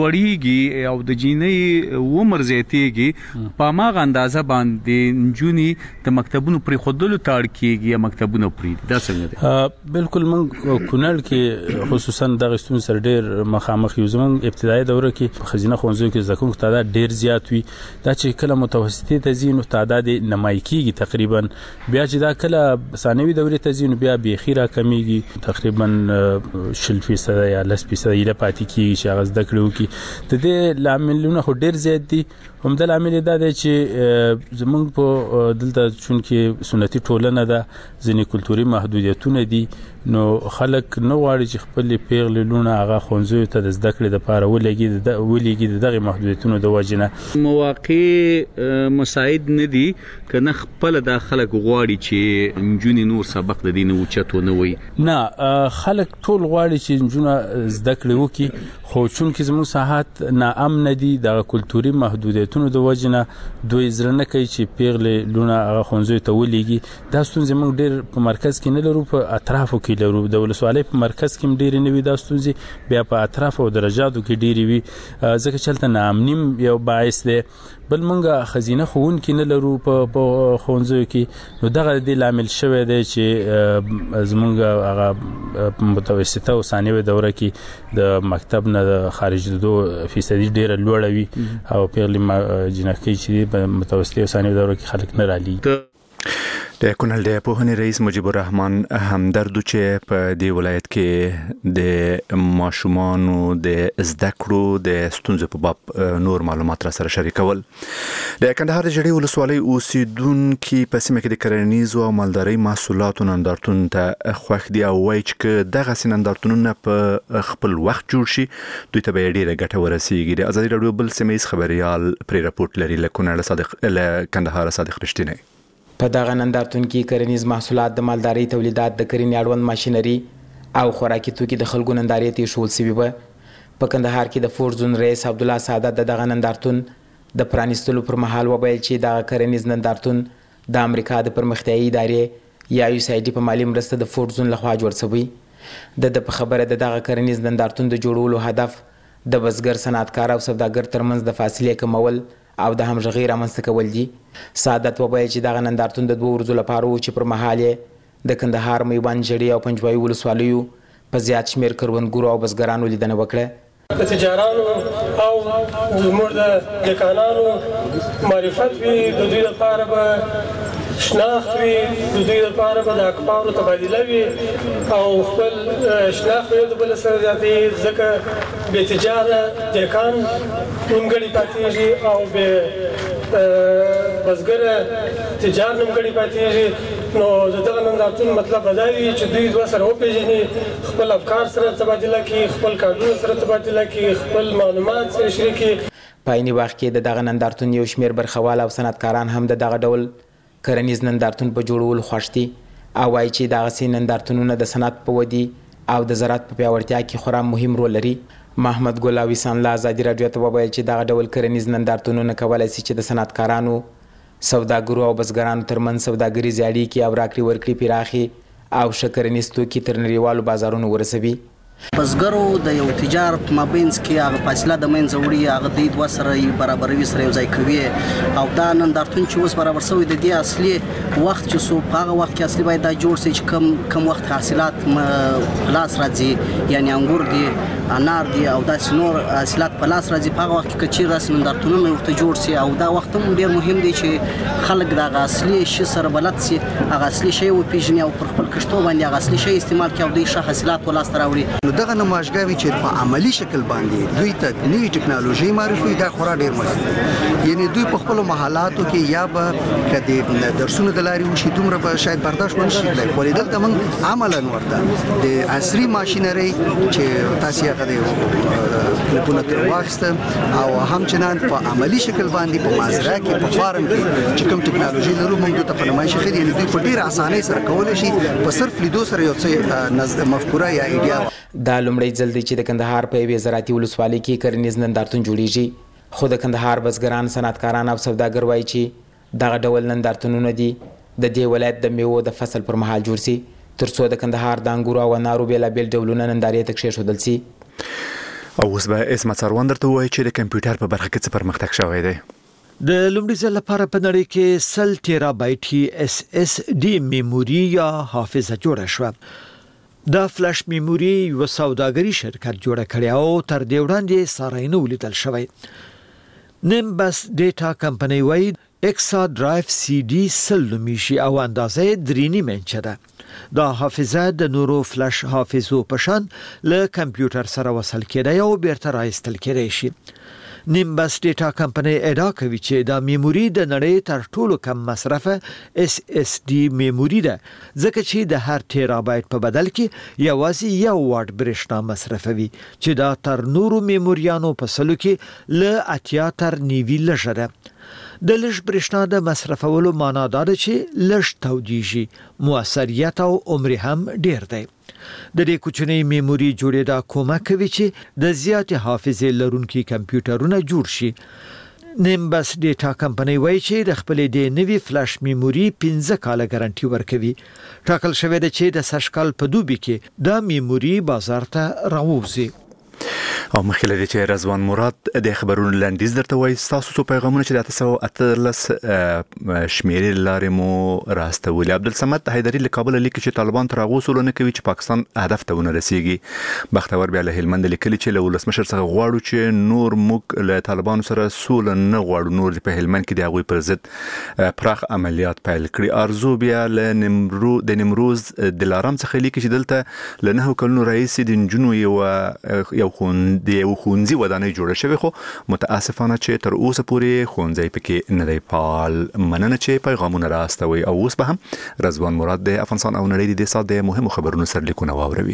لوړیږي او د جینۍ عمر زیاتیږي په هماغه اندازه باندې نجونې د مکتبونو پرېښودلو ته اړ کېږي یا مکتبونه پرېږدي. دا څنګه دی؟ بالکل موږ کونړ کې خصوصا دغه ستونزې سره ډېر مخامخ یو. زموږ ابتدایي دوره کې په ښځینه ښوونځیو کې زده کوونکو تعداد ډېر زیات وي. دا چې کله متوسطې ته ځي نو تعداد یې نمایي کېږي تقریبا، بیا چې دا کله ثانوي دورې ته ځي نو بیا بیخي راکمیږي، تقریبا شل فیصده یا لس فیصده یې پاتې کېږي چې هغه زده کړې وکړي. د دې لاملونه خو ډېر زیات دي، هم د عامل دا دی چې زمونږ په دلته چون کې سنتي ټولنه ده ځینې کلتوري محدودیتونه دي نو خلک نه غواړي چې خپل پیغلې لونه هغه خونځو ته د زده کړې لپاره ولګي د ولګي دغه محدودیتونو د وجنه مواقع مساعد نه دي کنه خپل د خلک غواړي چې نجونې نور سبق د دین او چتو نه وي نه خلک ټول غواړي چې نجونه زده کړې وکي خو چون کې زموږ ساحات ناامن دي د کلتوري محدودیتونو د وجنه دوی زړه نه کوي چې پیغلې لونه هغه خونځو ته ولګي دا ستونزې موږ ډېر په مرکز کې نه لرو په اطرافو کې لرو د ولسوالۍ په مرکز کې ډېرې نه وي دا ستونزې بیا په اطراف او درجاتو کې ډېرې وي ځکه چې هلته ناامني یو باعث دی بل مونږه خزینه ښوونکي نه لرو په ښوونځیو کې نو دغه د دې لامل شوی دی چې زمونږ هغه متوسطه او ثانوي دوره کې د مکتب نه د خارجېدو فیصدي ډېره لوړه وي او پیغلې جنکۍ چې په متوسطه او ثانوي دوره کې خلک نه رالي د کونړ د پوهنې رئیس مجيب الرحمن همدرد چې په دې ولایت کې د ماشومانو د زده کړو د ستونزو په باب نور معلومات را سره شریکول د کندهار جړې ولسوالۍ اوسیدونکو په سیمه کې د کرنیزو او مالدارۍ محصولاتو نندارتون ته خوښ دي او وایي چې دغه نندارتونونه په خپل وخت جوړ شي دوی ته به ډیره ګټه ورسیږي د ازادي راډیو بل سیمه خبريال پری راپورټ لري له کونړ صادق له کندهار صادق رښتینی په دغه نندارتون کې کرنیز محصولات د مالدارۍ تولیدات د کرنې اړوند ماشینري او خوراکي توکي د خلکو نندارې ته ایښودل سوي وه په کندهار کې د فورډ زون رئیس عبدالله سعادت د دغه نندارتون د پرانیستلو پر مهال وویل چې دغه کرنیز نندارتون د امریکا د پرمختیایي ادارې یا یو اس آی ډي په مالي مرسته د فورډ زون لخوا جوړ شوی د په خبره د دغه کرنیز نندارتون د جوړولو هدف د بزګر صنعتکار او سوداګر ترمنځ د فاصلې کمول او د همغږۍ رامنځته کول دي سعادت وویل چې دغه نندارتون د دوه ورځو لپاره و چې پر مهال یې د کندهار میوند جړې او پنجوایي ولسوالیو په زیات شمېر کروندګرو او بزګرانو لیدنه وکړه د تجارانو او زموږ د دکانانو معرفت وي د دوی لپاره به شناخت وي د دوی لپاره به د اخبارو تبادله وي او خپل شناخت یو د بل سره زیاتوي ځکه بې تجاره دکان نیمګړی پاتېږي او بې بزګره تجار نیمګړی پاتېږي نو د دغه نندارتون مطلب دا وي چې دوی دوه سره وپېژني خپل افکار سره تبادله کړي خپل کارونه سره تبادله کړي خپل معلومات سره شریک کړي په عیني وخت کې د دغه نندارتون یو شمېر برخوال او صنعتکاران هم د دغه ډول کرنیز نندارتون په جوړولو خوښ دي او وایي چې دغسې نندارتونونه د صنعت په ودې او د زراعت په پیاوړتیا کې خورا مهم رول لري محمد ګل اویسان له ازادي راډیو ته وویل چې دغه ډول کرنیز نندارتونونه کولی شي چې د صنعتکارانو سوداګرو او بزګرانو ترمنځ سوداګریزې اړیکې او راکړې ورکړې پراخي او ښه کرنیز توکي تر نړیوالو بازارونو ورسوي بزګرو د یو تجار په مابینځ کې هغه فاصله د منځه وړي هغه دوی دوه سره برابروي سره یو ځای کوي او دا نندارتون چې اوس برابر شوی د دې اصلي وخت چې څو په هغه وخت کې اصلي باید دا جوړ شي چې کم کم وخت حاصلات لاس راځي یعنی انګور دي انار دي او داسې نور حاصلات په لاس راځي په هغه وخت کې چې داسې نندارتونونه ورته جوړ شي او دا وخت هم ډېر مهم دی چې خلک دغه اصلي شي سره بلد شي هغه اصلي شی وپېژني او پر خپل کښتو باندې هغه اصلي شی استعمال کړي او دوی ښه حاصلات ولاسته راوړي دغه نمایشګاوې چې په عملی شکل باندې دوی ته نوې ټکنالوژي معرفي دا خورا ډېر مهم دی یعنی دوی په خپلو محلاتو کې یا به که د درسونو د لارې وشي دومره به شاید برداشت ونه شي کړی خو دلته موږ عملا ورته د عصري ماشینرۍ چې تاسې هغه د کلیپونه ترې واخیسته او همچنان په عملي شکل باندې په مازرا کې په فارم کې چې کوم ټکنالوژي لرو موږ دلته په نمایش ښه دي یعنی دوی په ډېره اسانۍ سره کولی شي په صرف لیدو سره یو څه مفکوره یا ایډیا دا لومړی ځل دی چې د کندهار په یوې زراعتي ولسوالۍ کې کرنیز نندارتون جوړیږي خو د کندهار بزګران صنعتکاران او سوداګر وایي چې دغه ډول نندارتونونه دي د دې ولایت د میوو د فصل پر مهال جوړ سي ترڅو د کندهار د انګورو او انارو بېلابېل ډولونه نندارې ته کښېښودل سي او اوس به اسمت سروان درته ووایي چې د کمپیوټر په برخه کې څه پرمختګ شوی دی د لومړي ځل لپاره په نړۍ کې سل ټیرا بایټي اس اس ډي میموري یا حافظه جوړه شوه دا فلش میموري یو سوداګري شرکت جوړه کړې او تر دې وړاندې سارینه ولیدل شوی نیمبس ډیټا کمپنی وایي اکسا ډرایو سی ډي سل نومیږي او اندازې درې نیم انچه ده دا حافظه د نورو فلش حافظو په شان له کمپیوټر سره وصل کېدای او بیرته راایستل کېدای شي نیمبس ډیټا کمپنۍ ادعا کوي چې دا میموري د نړۍ تر ټولو کم مصرفه اس اس ډي میموري ده ځکه چې د هر ټیرابایت په بدل کې یوازې یو واټ برېښنا مصرفوي چې دا تر نورو میموریانو په سلو کې له اتیا تر نیوي لږه ده. د لږ برېښنا د مصرفولو معنا دا ده چې لږ تودیږي، موثریت او عمر هم ډیر دی. د دې کوچنی میموري جوړېدا کومک کوي چې د زیات حافظې لرونکي کمپیوټرونه جوړ شي. نیمبس ډیټا کمپنۍ وایي چې د خپلې د نوي فلاش میموري پنځه کاله ګارانټي ورکوي. ټاکل شوی دی چې د سږ کال په دوبي کې دا میموري بازار ته راووځي. او مخکې لري چې رضوان مراد د خبرونو لنډیز درته وایي. تاسو څو پیغامونه چې د اته سوه اتلس شمیرې لارې مو راستولي. عبدالصمد حیدري له کابل لیکي چې طالبان تر هغو سوله نه کوي چې پاکستان هدف ته ونه رسیږي. بختور بیا له هلمند لیکلي چې له ولسمشر څخه غواړو چې نور موږ له طالبانو سره سوله نه غواړو، نور په هلمند کې د هغوی پر ضد پراخ عملیات پیل کړي. ارزو بیا له نمرو د نیمروز دلارام څخه لیکي چې دلته له نهو کلونو راهیسې د نجونو یو یو د یو ښوونځي ودانۍ جوړه شوې، خو متاسفانه چې تر اوسه پورې ښوونځی پکې نه دی فعال. مننه چې پیغامونه راستوي. او اوس به هم رضوان مراد د افغانستان او نړۍ د دې سات د مهمو خبرونو سرلیکونه واوروي.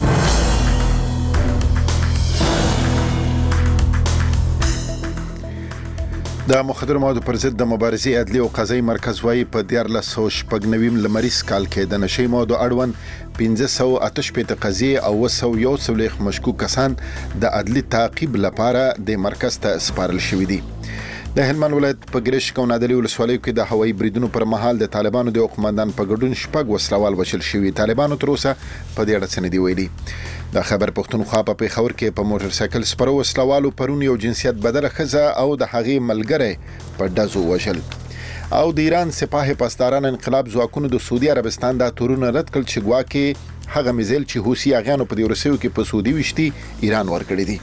د مخدر موادو پر ضد د مبارزې عدلي او قضایي مرکز وايي په دیارلس سوه شپږ نوي لمریز کال کې د نشي موادو اړوند پنځه سوه اته شپېته قضیې او اوه سوه یو څلوېښت مشکوک کسان د عدلي تعقیب لپاره د مرکز ته سپارل شوي دي. د هلمند ولایت په ګرشک او نادري ولسوالیو کې د هوایي بریدونو پر مهال د طالبانو د قومندان په ګډون شپږ وسلوال وژل شوي. طالبانو تر اوسه په دې اړه څه نه دي ویلي. د خبر پښتونخوا په پیښور کې په موټر سایکل سپرو وسلوالو پرون یو جنسیت بدله ښځه او د هغې ملګری په ډزو وژل. او د ایران سپاه پاسداران انقلاب ځواکونو د سعودي عربستان د تورونه رد کړل چې ګواکې هغه میزایل چې حوثي اغیانو په دې ورسېو کې په سعودي وشتي ایران ورکړي دي.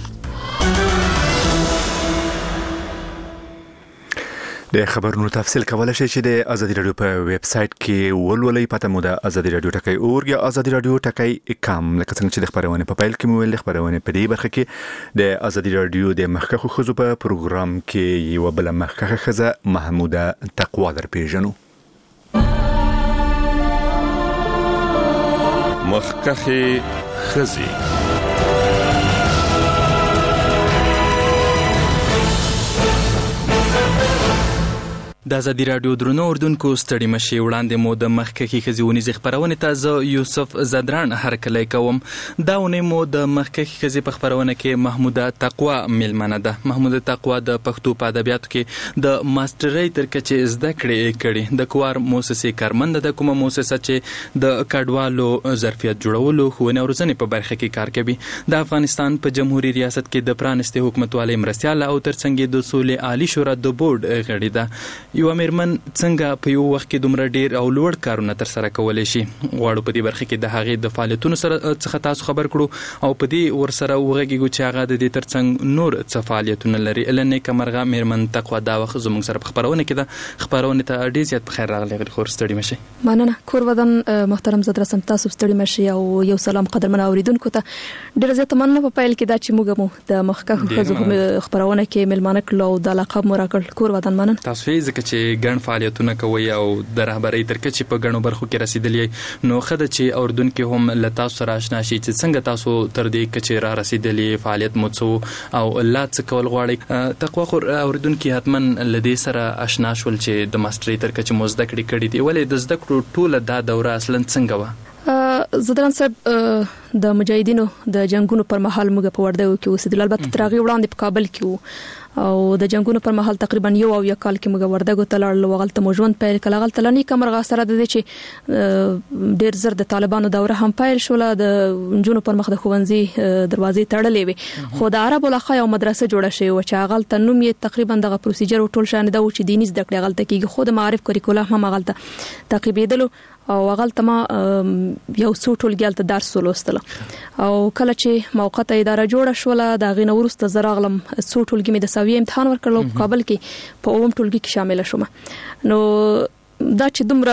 د خبرونو تفصیل کولای شئ چې د ازادي رادیو په ویب سټ کې ولولئ. پته مو د ازادي رادیو ټکی اورګ یا ازادي رادیو ټکی کام. لکه څنګه چې د خبرونه په پیل کې مو ویل، خبرونه په دې برخه کې د ازادي رادیو د مخکخو خزو په پروګرام کې یو بل مخکخه خزه محموده تقوا در پیژنو. مخکخه خزي د ازادي رادیو درنو اردوونکو ستړي مشي. وړاندې مو د مخکخي خزيونیز خبرونه ته زه یوسف زدران هرکلی کوم. دا ونه مو د مخکخي خزي په خبرونه کې محموده تقوا ملمنه ده. محموده تقوا د پښتو په ادبیاتو کې د ماسترۍ تر کچې زده کړې کړي. د کوار موسسې کارمند ده، کومه موسسه چې د کډوالو ظرفیت جوړولو ښوونې او روزنې په برخه کې کار کوي. د افغانستان په جمهوریت ریاست کې د پرانستي حکومتوالۍ مرستیاله او ترڅنګ د سولې عالی شورا د بورډ غړي ده. یو میرمن څنګه په یو وخت کې دومره ډیر او لوړ کارونه تر سره کولای شي؟ غواړو په دې برخه کې د هغې د فعالیتونو سره څخه تاسو خبر کړو او په دې ورسره وغږیږو چې هغه د دې ترڅنګ نور څه فعالیتونه لري. لنې کمرغه میرمن تقوا دا وخت زموږ سره په خبرونه کې ده. خبرونه ته ډیر زیات په خیر راغلی. خور ستړي مشي. مننه. کور ودان محترم زدر سم تاسو ستړي مشي او یو سلام قدرمن اوریدونکو ته ډیر زیات مننه. په پایل کې دا چې موږ مو د مخکخه خزو خبرونه کې ملمانه کړو او د لقب مراکل. کور ودان مننه. تاسو یې ځکه چې ګڼ فعالیتونه کوي او د رهبرۍ تر کچې په ګڼو برخو کې رسیدلی، نو ښه ده چې اردوونکي هم له تاسو سره اشنا شي چې څنګه تاسو تر دې کچې را رسیدلی، فعالیت مو څه او لا څه کول غواړئ. تقوا خو اردوونکي حتما له دې سره اشنا شول چې د ماسټرۍ تر کچې مو زده کړې کړي دي. ولې د زده کړو ټوله دا دوره اصلا څنګه وه؟ زدران صاحب د مجاهدینو د جنگونو پر مهال موږ په وردګو کې اوسېدل. البته تر هغې وړاندې په کابل کې وو او د جنگونو پر مهال تقریبا یو او یا کال کې موږ وردګو ته لاړل. وغلته مو ژوند پیل کړ. غلطه لنی کمرغه سره د دې چې ډیر زر د طالبانو دوره هم پیل شول. د جنونو پر مخ د ښوونځي دروازې تړلې وي، خو د عربو لخوا یو مدرسه جوړه شوې و چې غلطه نوم یې تقریبا دغه پروسیجر او ټول شان دا و چې دیني زده کړې غلطه کیږي. خو د معارف کریکولم هم غلطه تعقیبېدل او غلطه ما یو څو ټولګیال ته درس ولوستل او کله چې موقته اداره جوړه شوله د غینه ورسته زراغلم څو ټولګي مې د ساوی امتحان ورکړل په کابل کې په اوم ټولګي کې شامل شوم. نو دا چې دومره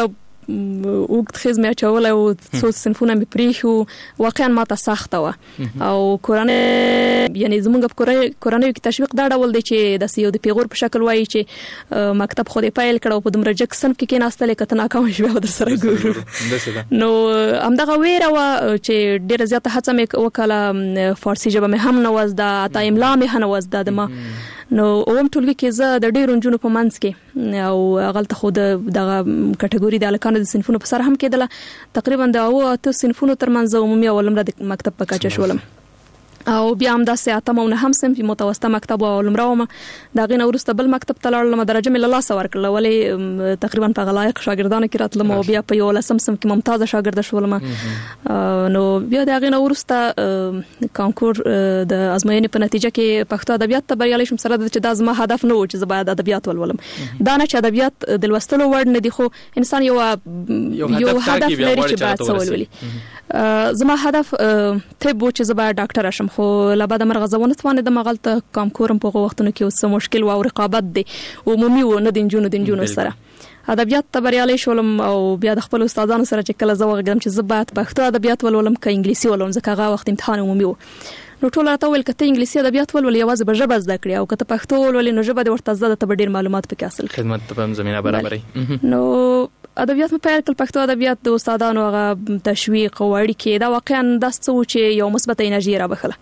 وګت خزمه چول او څو صنفونه مې پریښو واقعا ماته سخت و او کورانه یعنی زموږ په کورانه کې تشویق دا ډول دی چې د سیو د پیغور په شکل وایي چې مکتب خو دې پایل کړو په دومره جک صنف کې کې ناستل کته ناکام شوه در سره ګورو نو همدغه ویره و چې ډیره زیاته هڅه مې وکړه فارسی ژبه مې هم نه وزده اته املا مې هم وزده د ما نو اوم ټولګي کې زه د ډیرو نجونو په منځ کې او غلطه خو د دغه کټګوري د الکانو د صنفونو په سر هم کېدله تقریبا د او اته صنفونو ترمنځ عمومي او لمړه د مکتب په کچه شولم او بیا هم داسې اتم او نه هم سم په متوسطه مکتب او لمړاوم دا غینه ورسته بل مکتب تلل درجه مې له لاسه ورکړل ولې تقریبا په غلایق شاګردانو کې راتلم او بیا په یو لسم سم کې ممتازه شاګرد شولم نو بیا دا غینه ورسته کانکور د ازموینې په نتیجه کې پښتو ادبیات ته بریالي شم سره چې دا زما هدف نه و چې زه باید ادبیات ولولم دا نه چې ادبیات د لوستلو وړ نه دي خو انسان یو یو هدف لري چې باید ولولي زما هدف طب و چې زه باید ډاکټر شم خو لبا د مرغزونه توانه د مغلطه کام کورم په وختونو کې اوس مشکل او رقابت دي عمومي و نه د جنونو د جنونو سره ادبیات ته بریالي شولم او بیا د خپل استادانو سره چې کله زه وغږم چې زه باید پښتو ادبیات ولولم که انګلیسي ولولم ځکه هغه وخت امتحان عمومي و نو ټول راته ویل کته انګلیسي ادبیات ولول یوازې به ژبه زده کړی او کته پښتو ولول نو ژبه د ورته زده ته ډیر معلومات پکې حاصل خدمت ته هم زمينه برابرې نو ادبیات په پیل کې پښتو ادبیات د استادانو هغه تشویق او اړیکې دا واقعا داس څه و چې یو مثبت انرژي را بخله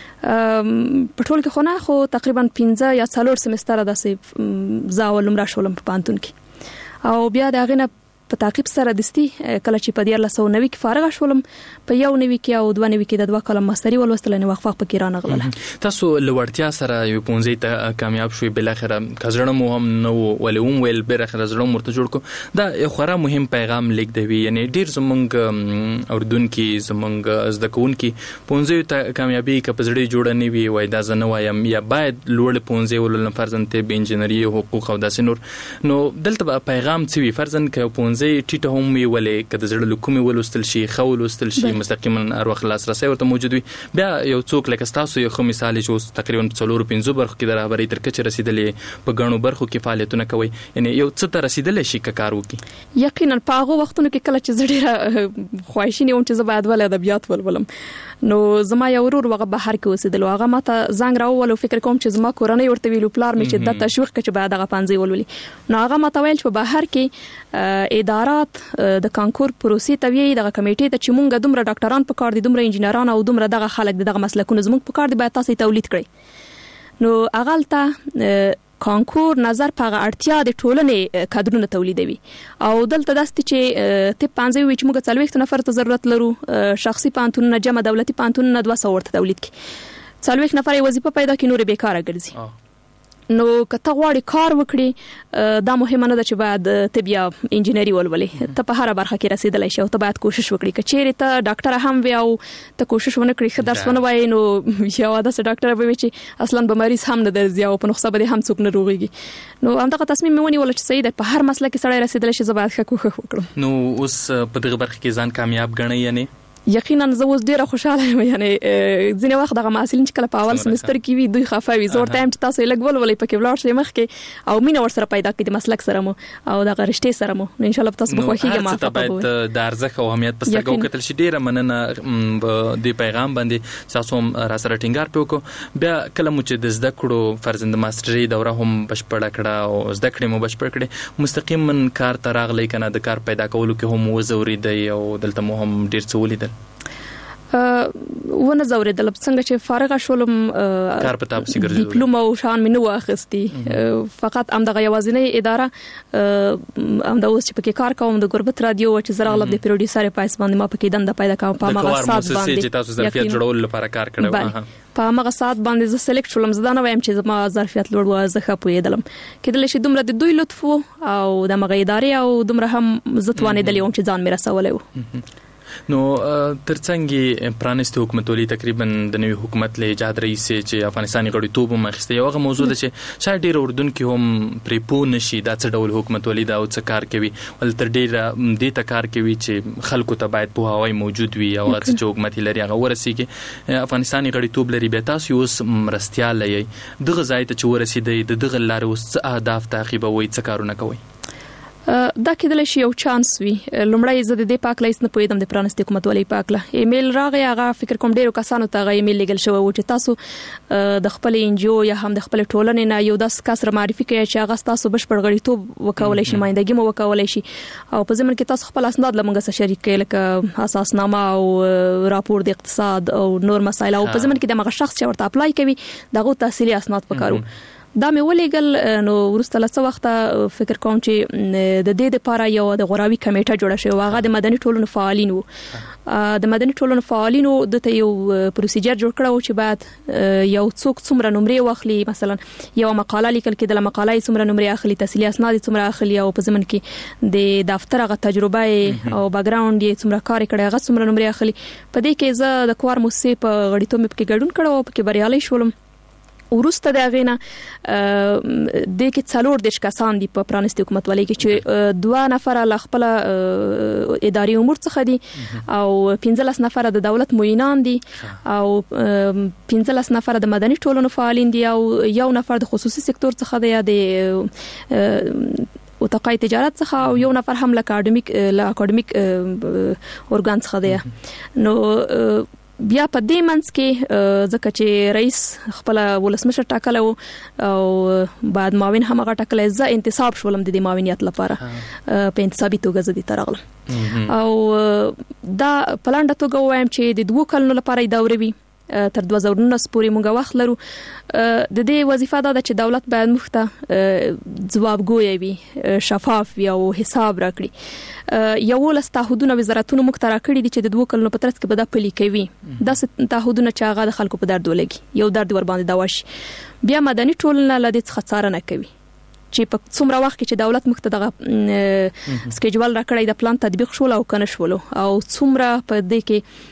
په ټول کې خو نه خو تقریبا پنځه یا څلور سمستر داسې زاولم را شولم په پانتون کې او بیا دا غینه په تعقیب سره دستي کله چې په دیار لسو نوي کې فارغ شولم په یو نوي کې او دوه نوي کې د دوه کلم ماستری ولوستل نه وقفه پکې را نغله تاسو لوړتیا سره یو پونځي ته کامیاب شوي بل اخره کزړه مو هم نو ولوم ویل بر اخره زړه مرته جوړ کو دا یو خورا مهم پیغام لیک دی یعنی ډیر زمونږ اردن کې زمونږ زده کوونکي پونځي ته کامیابی ک پزړې جوړ نه وي وای دا زنه وایم یا باید لوړ پونځي ولل فرزن ته به انجنیری حقوق او داسې نور نو دلته پیغام څه وی فرزن ک پونځي ټیټه هم وی ولې کده زړه لکومي ولوستل شي خول وستل شي مستقیما اروخ لاس راسي ورته موجود وي بیا یو څوک لکه تاسو یو خو مثال چې تقریبا څلور پنځه برخو کې د رهبرۍ تر کچه رسیدلې په غنو برخو کې فعالیتونه کوي یعنی یو څه ته رسیدلې شي کار وکي یقینا په هغه وختونو کې کله چې زړه خوښی نه و چې زه باید ول ادبیات ولولم نو زما یو ورور وغه بهر کې اوسېدل هغه ماته زنګ راوول او فکر کوم چې زما کورنۍ ورته ویلو پلار مې چې د تشویق کې بعد هغه پانځي ولولي نو هغه ماته ویل چې بهر کې ادارات د کانکور پروسې ته وی دغه کمیټې ته چې مونږ دومره ډاکټران په کار دي دومره انجنیران او دومره دغه خلک دغه مسلکونه زموږ په کار دي باید تاسو تولید کړئ نو اغلطه کانکور نظر په اړتیا د ټولنې کادرونه تولیدوي او دلته داسته چې ته پنځه وی چې موږ څلويخت نفر ته ضرورت لرو شخصي پانتونونه جمع دولتي پانتونونه دوه سوه ورته تولید کی څلويخت نفر وظیفه پیدا کړي نور بیکاره ګرځي نو کته غواړي کار وکړي دا مهمه نه ده چې باید طبيا انجنیری ولولې ته په هر برخه کې رسیدلای شي او ته باید کوشش وکړي کچېره ته ډاکټر هم وي او ته کوشش ونه کړې خدای درس ونه وای نو یو عادت ډاکټر به وي چې اصلا به مریض هم نه درځي او په نسخه به هم څوک نه روغيږي نو همدغه تصمیم مې ونیول چې سید په هر مسله کې سړی رسیدلای شي زه باید ښه کوښښ وکړم نو اوس په دغه برخه کې ځان کامیاب ګڼئ یعنی یقینا زه اوس ډیره خوشاله یم یعنی ځینې وخت دغه محصلین چې کله په اول سمستر کې وي دوی خفه وي زور ټایم چې تاسو یې لګول ولې پکې ولاړ شئ مخ کې او مینه ور سره پیدا کړئ د مسلک سره مو او دغه رشتې سره مو ان شاء الله تاسو به خوښیږئ ما ته باید د ارزښت او اهمیت په سترګو کتل شي ډیره مننه د پیغام باندې تاسو را سره ټینګار پوکو بیا کله مو چې د زده کړو فرزند ماستری دوره هم بشپړه کړه او زده کړې مو بشپړ کړې مستقیما کار ته راغلی کنه د کار پیدا کولو کې هم وزوري دی او دلته مو هم ډیر څه ولیدل ونه زوریدل څنګه چې فارغ شولم کار په تاسو ګرځي ډیپلوما او شان منو واخستي فقط ام دغه یوازینی اداره ام د اوس چې پکې کار کوم د غربت رادیو چې زرا غلب د پروډوسر پایس باندې ما پکې دنده پیدا کوم په مغه سات باندې چې تاسو ظرفیت جوړول لپاره کار کړو په مغه سات باندې زه سلیکټ شولم زه نه وایم چې زما ظرفیت لوړ و زه ښه پوهیدلم کله چې دومره د دوی لطف او د مغه ادارې او دومره هم زتوانه دلیم چې ځان مې رسولې و نو ترڅنګ پرانست حکومتولي تقریبا د نوي حکومت له ایجاد رئیس چې افغانستاني غړیتوب مخسته یو غو موضوع ده چې شاید ډیر اردن کې هم پری پو نشي دا څه ډول حکومتولي دا او څه کار کوي ول تر ډیر دې ته کار کوي چې خلکو ته باید په هواي موجود وي او چې حکومت لري هغه ورسیږي افغانستاني غړیتوب لري به تاسو اوس مرستيال لې دغه ځای ته چې ورسیدي د دغه لار اوس اهداف تعقیبوي څه کارونه کوي دا کېدل شي یو چانس وي. لومړی زه د دې پاکلیس نه پوهیدم د پرانستي حکومت ولې پاکله ایمیل راغی، هغه فکر کوم ډیرو کسانو ته هغه ایمیل لګل شوی و چې تاسو د خپل ان جی او یا هم د خپل ټولنې نه یو داس کس را معرفي کړئ چې هغه تاسو بشپړ غړیتوب وکولای شي، نمائندګي مو وکولای شي او په ضمن کې تاسو خپل اسناد لمنګه سره شریک کړئ لکه اساسنامه او راپور د اقتصاد او نور مسایل او په ضمن کې د مغه شخص چې ورته اپلای کوي دغه تحصیلي اسناد پکارو. دا مې ولېګل نو ورسته له څه وخت فکر کوم چې د دې لپاره یو د غوراوي کمیټه جوړه شوې، هغه د مدني ټولنو فعالین وو. د مدني ټولنو فعالینو د ته یو پروسیجر جوړ کړو چې بعد یو څوک څومره نمرې واخلي، مثلا یو مقاله لیکل کېدل، مقاله یې څومره نمرې اخلي، تحصیلي اسناد یې څومره اخلي او په ضمن کې د دفتر هغه تجربه او بیک ګراوند یې څومره کار کړی هغه څومره نمرې اخلي. په دې کې زه د کوار موسسې په غړیتوب کې ګډون کړو او په کې بریالي شولم. ورسته د غینه د کې څلور د کسان دي په پرانستي حکومت ولې کې چې دوه نفر له خپل اداري امور څخه دي او پنځلس نفر د دولت معینان دي او پنځلس نفر د مدني ټولنو فعالین دي او یو نفر د خصوصي سکتور څخه دی د او تقای تجارت څخه او یو نفر هم له اکاډمیک له اکاډمیک اورګان څخه دی. نو بیا په دې منځ کې ځکه چې رئیس خپل ولسمشر ټاکل او بعد معاون هم هغه ټاکل، زه انتصاب شولم د دې معاونیت لپاره په انتصابي توګه زه دي ترغلم او دا پلان د توګه وایم چې د دوه کلونو لپاره دوره وي تر دوه زره نولس پورې موږ وخت لرو. د دې وظیفه دا ده چې دولت باید موږ ته ځوابګوی وي، شفاف وي او حساب راکړي. یو لس تعهدونه وزارتونو موږ ته راکړي دي چې د دوه کلونو په ترڅ کې به دا پلي کوي. دا تعهدونه چې هغه د خلکو په درد ولګي، یو درد ور باندې دوا شي. بیا مدني ټولنه له دې څخه څارنه کوي چې په څومره وخت کې چې دولت موږ ته دغه سکیجول راکړی د پلان تطبیق شول او کنه شول او څومره په دې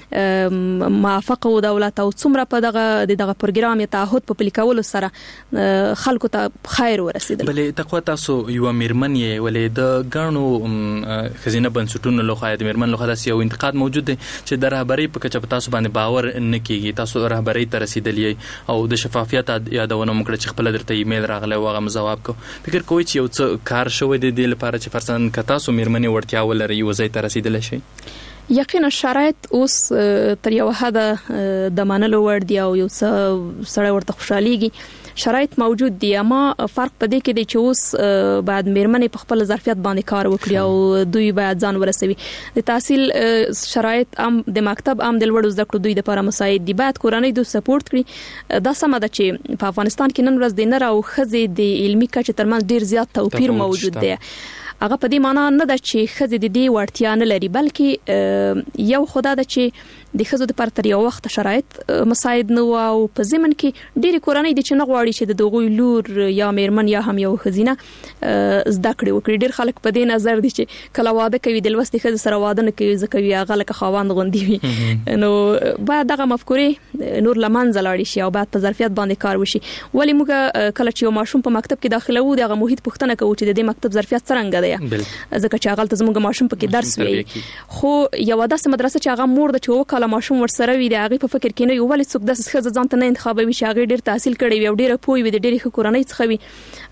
کې موافق او دولت او څومره په دغه دغه پروګرام یا تعهد په پلي کولو سره خلکو ته خیر ورسېدل. بلې تقوا تاسو یو میرمن یې ولې د غاڼو خزینه بنسټونو لخوا د میرمن لخوا داسې یو انتقاد موجود دی چې د رهبرۍ په کچه په تاسو باندې باور نه کیږي، تاسو رهبرۍ ته رسیدلې او د شفافیت یادونه مو کړه چې خپل درته ایمیل راغلی او هغه جواب کو. فکر کوئ چې یو څه کار شوی دی د لپاره چې فرضاً که تاسو میرمنې وړتیا ولرئ یو ځای ته رسیدلی شئ؟ یقینا شرایط اوس تر یو حده د منلو وړ دي او یو څه سره ورته خوشحالېږي، شرایط موجود دي، اما فرق په دې کې دی چې اوس بعد میرمنې په خپل ظرفیت باندې کار وکړي او دوی باید ځان ورسوي. د تحصیل شرایط هم د مکتب هم د لوړو زده کړو دوی لپاره مساعد دي، باید کورنۍ دوی سپورټ کړي. دا سمه ده چې په افغانستان کې نن ورځ د نر او ښځې د علمي کچې ترمنځ ډیر زیات توپیر موجود دی. هغه په دې معنی نه ده چې ښځې د دې وړتیا نه لري، بلکې یو خدا ده چې د ښځو د پر تر یو وخت شرایط مساعد نه و او په ضمن کې ډېری کورنۍ د چې نه غواړي چې د دغوی لور یا میرمن یا هم یو ښځینه زده کړې وکړي. ډېر خلک په دې نظر دي چې کله واده کوي د لوستې ښځې سره واده نه کوي ځکه وي هغه لکه خاوند غوندې وي. نو باید دغه مفکورې نور له منځه لاړې شي او باید په ظرفیت باندې کار وشي. ولې موږ کله چې یو ماشوم په مکتب کې داخله وو دغه محیط پوښتنه کوو چې د دې مکتب ظرفیت څنګه دی، ځکه چې هغه ته زموږ ماشوم پکې درس وایي. خو یو داسې مدرسه چې هغه مور د چې وکاله ماشوم ورسره وي د هغه په فکر کې نه یو ولې څوک داسې ښځه ځان ته نه انتخابوي چې هغه ډېر تحصیل کړی وي او ډېره پوهه وي د ډېرې ښه کورنۍ څخه وي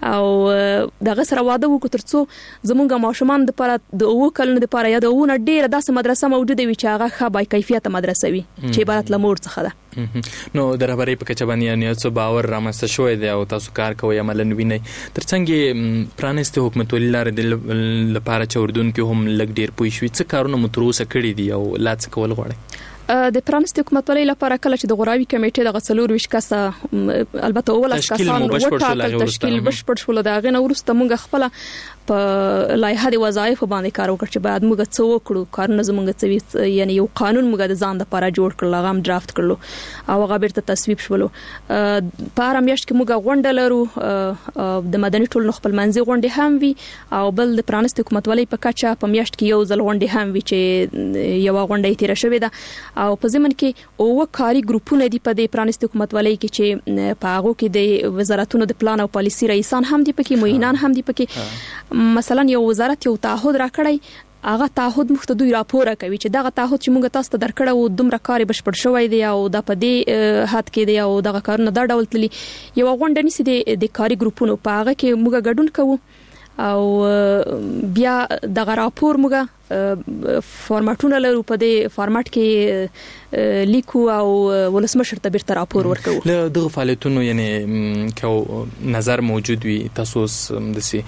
او دغه سره واده وکړو ترڅو زموږ ماشومان لپاره د اوه کلونو لپاره یا د اوه نه ډېره داسې مدرسه موجوده وي چې هغه ښه با کیفیته مدرسه وي چې عبارت له مور څخه ده. نو د رهبرۍ په کچه باندې یعنې څه باور رامنځته شوی دی او تاسو کار کوئ عملاً وینئ. ترڅنګ پرانیستې حکومتولي لارې لپاره چې اردوونکي هم لږ ډېر پوه شوي څه کارونه مو تر اوسه کړي دي او لا څه کول غواړئ؟ د پرانستي حکومتولۍ لپاره کله چې د غوراوي کمیټې د څلور ویشت کسه البته اولس کسان وټاکل تشکیل بشپړ شول، د هغې نه وروسته موږ خپله په لایحه د وظایفو باندې کار وکړ چې باید موږ څه وکړو، کارونه زموږ څه وي، یعنی یو قانون موږ د ځان لپاره جوړ کړل، هغه هم ډرافت کړلو او هغه بیرته تصویب شولو. په هره میاشت کې موږ غونډه لرو، د مدني ټولنو خپل منځي غونډې هم وي او بل د پرانستي حکومتولۍ په کچه په میاشت کې یو ځل غونډې هم وي چې یوه غونډه یې تېره شوې ده او په ضمن کې اوه کاري ګروپونه دي په دې پرانستي حکومتولۍ کې چې په هغو کې د وزارتونو د پلان او پالیسي رئیسان هم دي پکې، معینان هم دي پکې. مثلا یو وزارت یو تعهد راکړی، هغه تعهد موږ ته دوی راپور کوي چې دغه تعهد چې موږ تاسو ته درکړو او دومره کار بشپړ شوی دی او د په دې حد کې دی او دغه کارونه دا ډول تللی. یو غونډه نسی د کاري ګروپونو په هغه کې موږ ګډون کوو او بیا د راپور موږ فارمټونه لرو په دې فارمټ کې لیکو او ولسمشر ته بیرته راپور ورکو. له دغه فعالیتونو یعنی کو نظر موجود وي تاسو د سي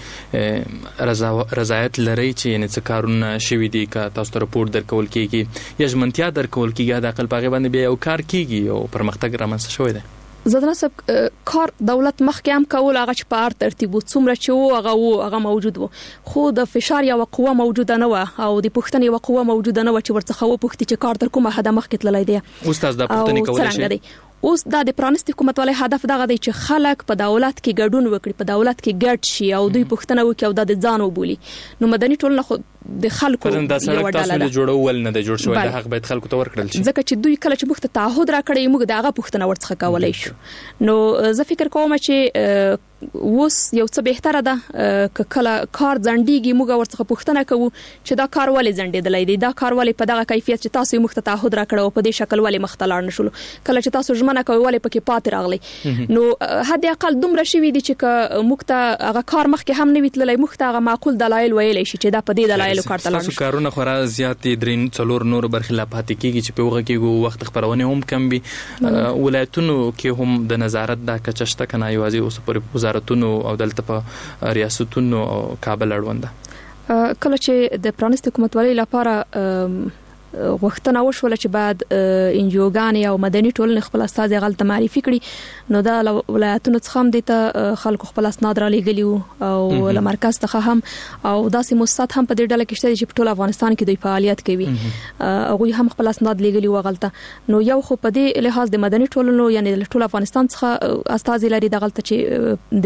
رضایت لري چې یعنی څه کارونه شوي دي که تاسو ته راپور درکول کیږي یا ژمنتیا درکول کیږي د عقل پاغه باندې بیا یو کار کیږي او پرمختګ رامنځته شوی دی. زدنا سب کار دولت مخکې هم کول هغه چې په ار ترتیب څومره چې وو هغه وو هغه موجود وو خو د فشار یا قوه موجوده نه و او د پښتنې یو قوه موجوده نه و چې ورڅخه و پښتي چې کار تر کومه حد مخکې تللی دی. استاد د پښتنې کولای شي اوس د پرانست حکومت ولې هدف دغه دی چې خلک په دولت کې ګډون وکړي په دولت کې ګډ شي او دوی پښتنه وکړي او د ځان وبولي. نو مدني ټولنه خو د خلکو د سړک تاسو له جوړول نه د جوړ شوی د حق باید خلکو ته ورکړل شي ځکه چې دوی کله چې مخته تعهد راکړي موږ دغه پښتنه ورڅخه کولای شو. نو زه فکر کوم چې اوس یو څه بهتره ده ک کله کار ځنډيږي موږ ورڅخه پښتنه کوو چې دا کار ولې ځنډېدلای دی دا کار ولې په دغه کیفیت چې تاسو یې مخته تعهد راکړو په دې شکل ولې مختلار نشول کله چې تاسو ژمنه کوي ولې پکې پات راغلی. نو حد اقل دومره شوی دي چې ک مخته هغه کار مخکې هم نه ویتلای مخته هغه معقول دلایل ویلای شي چې دا په دې دلایل کار تلل تاسو کارونه خورا زیات درین څلور نور برخلافات کیږي چې په وګه کېږي وخت خبرونه هم کم وي ولایتونو کې هم د نظارت د کچشته کنه یوازې اوس پر وزارتونو او دلته په ریاستونو او کابل اړوند کله چې د پرانست حکومت ولې لپاره وختونه وشول چې بعد انجوګان او مدني ټولنې خپل استاد غلط معرفي کړي نو دا ولایتونو څخه هم د خلکو خپل اسناد را لګلیو او له مرکز څخه هم او داسې مستند هم په دې ډله کې شته چې په ټول افغانستان کې دوی فعالیت کوي هغه هم خپل اسناد لګلیو غلطه. نو یو خو په دې لحاظ د مدني ټولنو یعنی ټول افغانستان څخه استاد لري د غلطه چې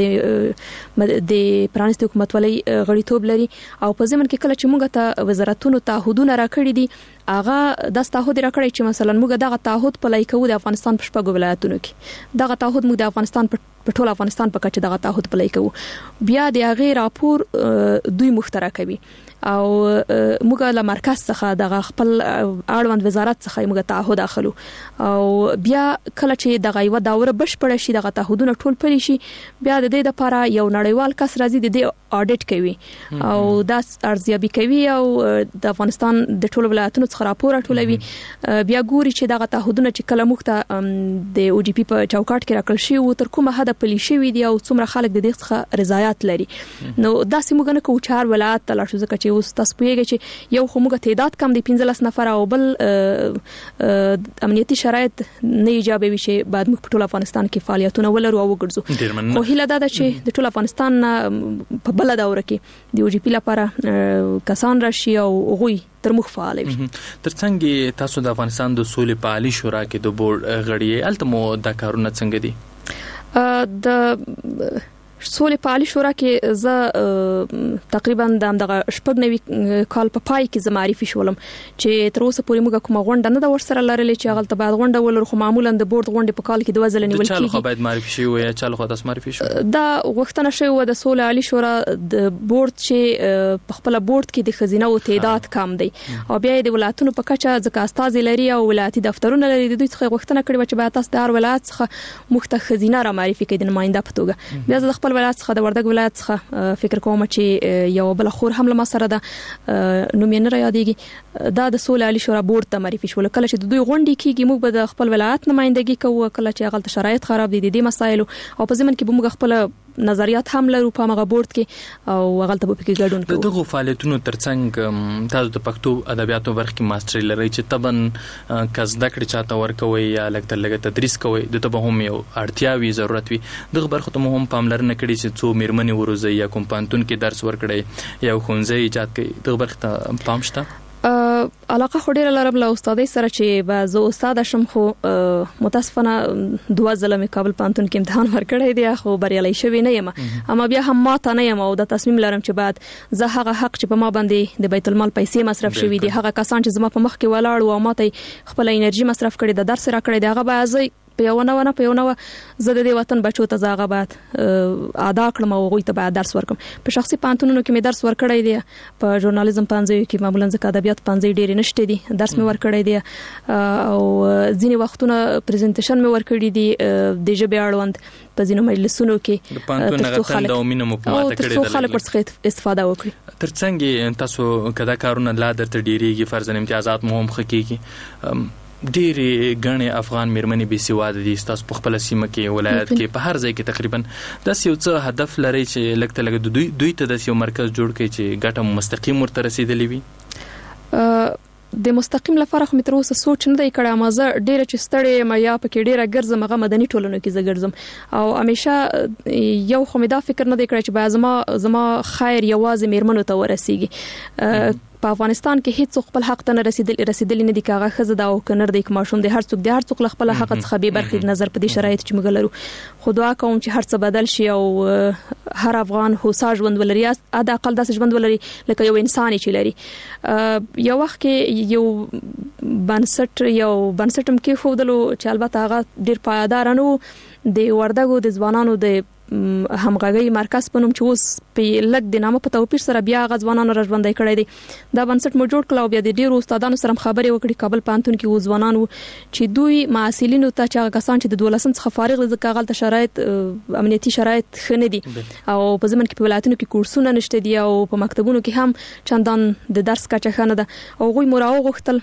د د پرانست حکومت ولې غړیتوب لري او په ځمن کې کله چې موږ ته وزارتونو تعهدونه راکړي دي هغه د تعهد راکړی چې مثلا موږ دغه تعهد په لای کوو د افغانستان په شپږ ولایتونو کې دغه تعهد موږ د افغانستان په ټول افغانستان په کچه دغه تعهد په لای کوو بیا د هغه راپور دوی مشترک کوي او موږ له مرکز څخه د خپل اړوند وزارت څخه موږ تعهد اخلو او بیا کله چې دغه یو دوره بشپړ شي دغه تعهدونه ټول پلي شي بیا د دې لپاره یو نړیوال کس راځي د دې اډیټ کوي او دا ارزیابي کوي او د افغانستان د ټول ولایتونو څخه راپور ټولوي بیا ګوري چې دغه تعهدونه چې کله مخته د او جی پی په چوکاټ کې راکړل شي او تر کومه حد پلي شي دی او څومره خلک د دې څخه رضایت لري. نو دا سیمه نه کوم چار ولایت تل شو ځکه چې اوس تاسو پوهیږئ چې یو خو موږ تعداد کم دی پنځلس نفر او بل امنیتي شرایط نه ایجابوي چې بعد موږ په ټول افغانستان کې فعالیتونه ولرو او وګرځو. خو هیله ده چې د ټول افغانستان په بل دوره کې د او جی پی لپاره کسان راشي او غوي تر مخ فعال وي. ترڅنګ تاسو د افغانستان د سولې پالي شورا کې د بورډ غړي التمو د کارونه څنګه دي؟ د سولې پالي شورا کې ز تقریبا د دغه شپږ نوي کال په پای کې ز معرفي شولم چې تر اوسه پورې موږ کومه غونډه نه د ورسره لرلې چې هغه ته بعد غونډه ولر خو معمولا د بورډ غونډه په کال کې د وزل نیول کیږي. چا خو باید معرفي شي او یا چا خو د معرفي شي دا وختونه شوی و د سولې عالی شورا د بورډ چې په خپل بورډ کې د خزینه او تعداد کم دی او بیا د ولایتونو په کچه ځکه استاد لري او ولایتي دفترونه لري د دوی څخه وختونه کړي چې باید تاسو د هر ولایت څخه مخته خزینه را معرفي کړئ د نماینده په توګه. بیا د خپل ولایت څخه د وردګ ولایت څخه فکر کوم چې یو بل خور هم له مسره ده نو مې نه را یادېږي دا د سولې عالی شورا بورډ ته معرفي شول. کله چې د دوی غونډې کیږي موږ به د خپل ولایت نمائندګي کوو کله چې هغه شرایط خراب دي د دې مسایلو او په ځمن کې به موږ خپل نظریات هم لرو په هغه بورډ کې او هغه ته به پکې ګډون کوو. دغه فعالیتونو ترڅنګ تاسو د پښتو ادبیاتو برخه کې ماستري لري چې تبن کس د کړي چاته ورکوي یا لکه لګه تدریس کوي د ته به هم یو اړتیا وی ضرورت وي دغه برخه ته هم پاملرنه کړي چې څو میرمنې وروزي یا کوم پانتون کې درس ورکړي یا خونځي ایجاد کړي دغه برخه ته پام شته. علاقه خو ډیره لرم له استادای سره چې به زه استاد شم خو متاسفانه دوه ځله مې کابل پانتون کې امتحان ورکړی دی خو بریالي شوی نه یم اما بیا هم ماته نه یم او د تصمیم لرم چې بعد زه هغه حق چې په ما باندې د بیت المال پیسې مصرف شوی دي هغه کسان چې زما په مخ کې ولاړ او ماته خپل انرژي مصرف کړي د درس را کړی دی هغه به زه په یو نه ونه په یو نه زه د وطن بچو ته زاغه بعد ادا کړم او غوي ته بعد درس ورکم په شخصي پانتونونو کې مې درس ورکړی دی په ژورنالیزم پانځي کې معمولا ځکه ادبیات پانځي ډېر نشته دي درس مې ورکړی دی او ځینې وختونه پریزنټیشن مې ورکړی دی د ژبې اړوند په ځینو مجلسونو کې د پانتون غتن د امینه مکماته کړی دی خلک ورڅخه استفاده وکړي ترڅنګ تاسو کدا کارونه لا درته ډیریږي فرضاً امتیازات مو هم خکېږي ډېری غني افغان میرمنې بي سواد دي تاسو په خپل سیمه کې ولایت کې په هر ځای کې تقریبا د یو څه هدف لري چې لکه لکه دوی دوی ته د یو مرکز جوړ کړي چې ګټه مستقیم ورته رسیدلې وي د مستقیم لپاره خو مې تر اوسه سوچ نه دی کړی ما زه ډېره چې ستړې ما یا پکې ډېره ګرځم هغه مدني ټولنو کې زه ګرځم او همیشه یو خو مې دا فکر نه دی کړی چې باید زما زما خیر یوازې میرمنو ته ورسیږي په افغانستان کې هیڅ خپل حق ته نه رسیدل رسیدل نه دي کاغه خزه دا او کنر د کومشوم د هر څوک د هر څوک خپل حق څخه به برخې نظر په دې شرایط چې موږ لرو خو دعا کوم چې هر څه بدل شي او هر افغان هوسا ژوند ولري ادا اقل داسې ژوند ولري لکه یو انسان چې لري یو وخت کې یو بنسټ یو بنسټم کې خودلو چې البته هغه ډیر پایدار نه د وردګو د ځوانانو د همغږي مرکز په نوم چې اوس په لګ د نامه په توپیر سره بیا غځوانانو راځوندای کړی دی دا بنسټ مو جوړ کړو بیا د ډیرو استادانو سره خبرې وکړي کابل پانتون کې وځوانانو چې دوی معاصلینو ته چې کسان چې د دولسم څخه فارغ دي کاغل ته شرایط امنیتي شرایط خنه دي او په زمن کې په ولایتونو کې کورسونه نشته دي او په مکتبونو کې هم چندان د درس کچه خنه ده او غوي مراو غختل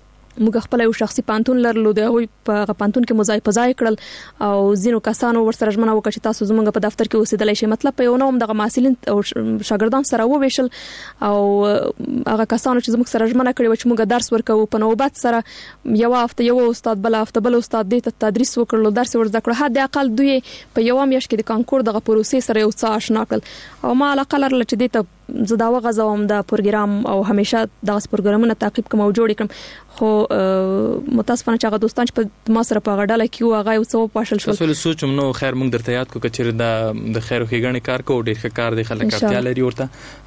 موږ خپل یو شخصي پانتون لرلو د هغوی په پانتون کې مزای پزای کړل او زینو کسانو ورسره ژمنه وکړه چې تاسو زموږ په دفتر کې اوسېدلای شئ مطلب په یو نوم دغه معاصلین او شاګردان سره وویشل او هغه کسانو چې زموږ سره ژمنه کړې و چې موږ درس ورکوو په نوبت سره یو هفته یو استاد بل هفته بل استاد دې ته تدریس وکړل درس ورزده کړ حد اقل دوی په یو میاشت کې د کانکور دغه پروسې سره یو څه آشنا کړل او ما علاقه لرله چې دې ته زه دا وغځوم د پروګرام او همیشه دغه پروګرامونه تعقیب کوم او جوړ کړم خو متاسفانه چې هغه دوستان چې په ما سره په غډاله کې هغه یو څو پاشل شو تاسو سوچم نو خیر موږ درته یاد کو کچیر د د خیر خېګنې کار کو ډیر ښه کار دی خلک اړتیا لري ورته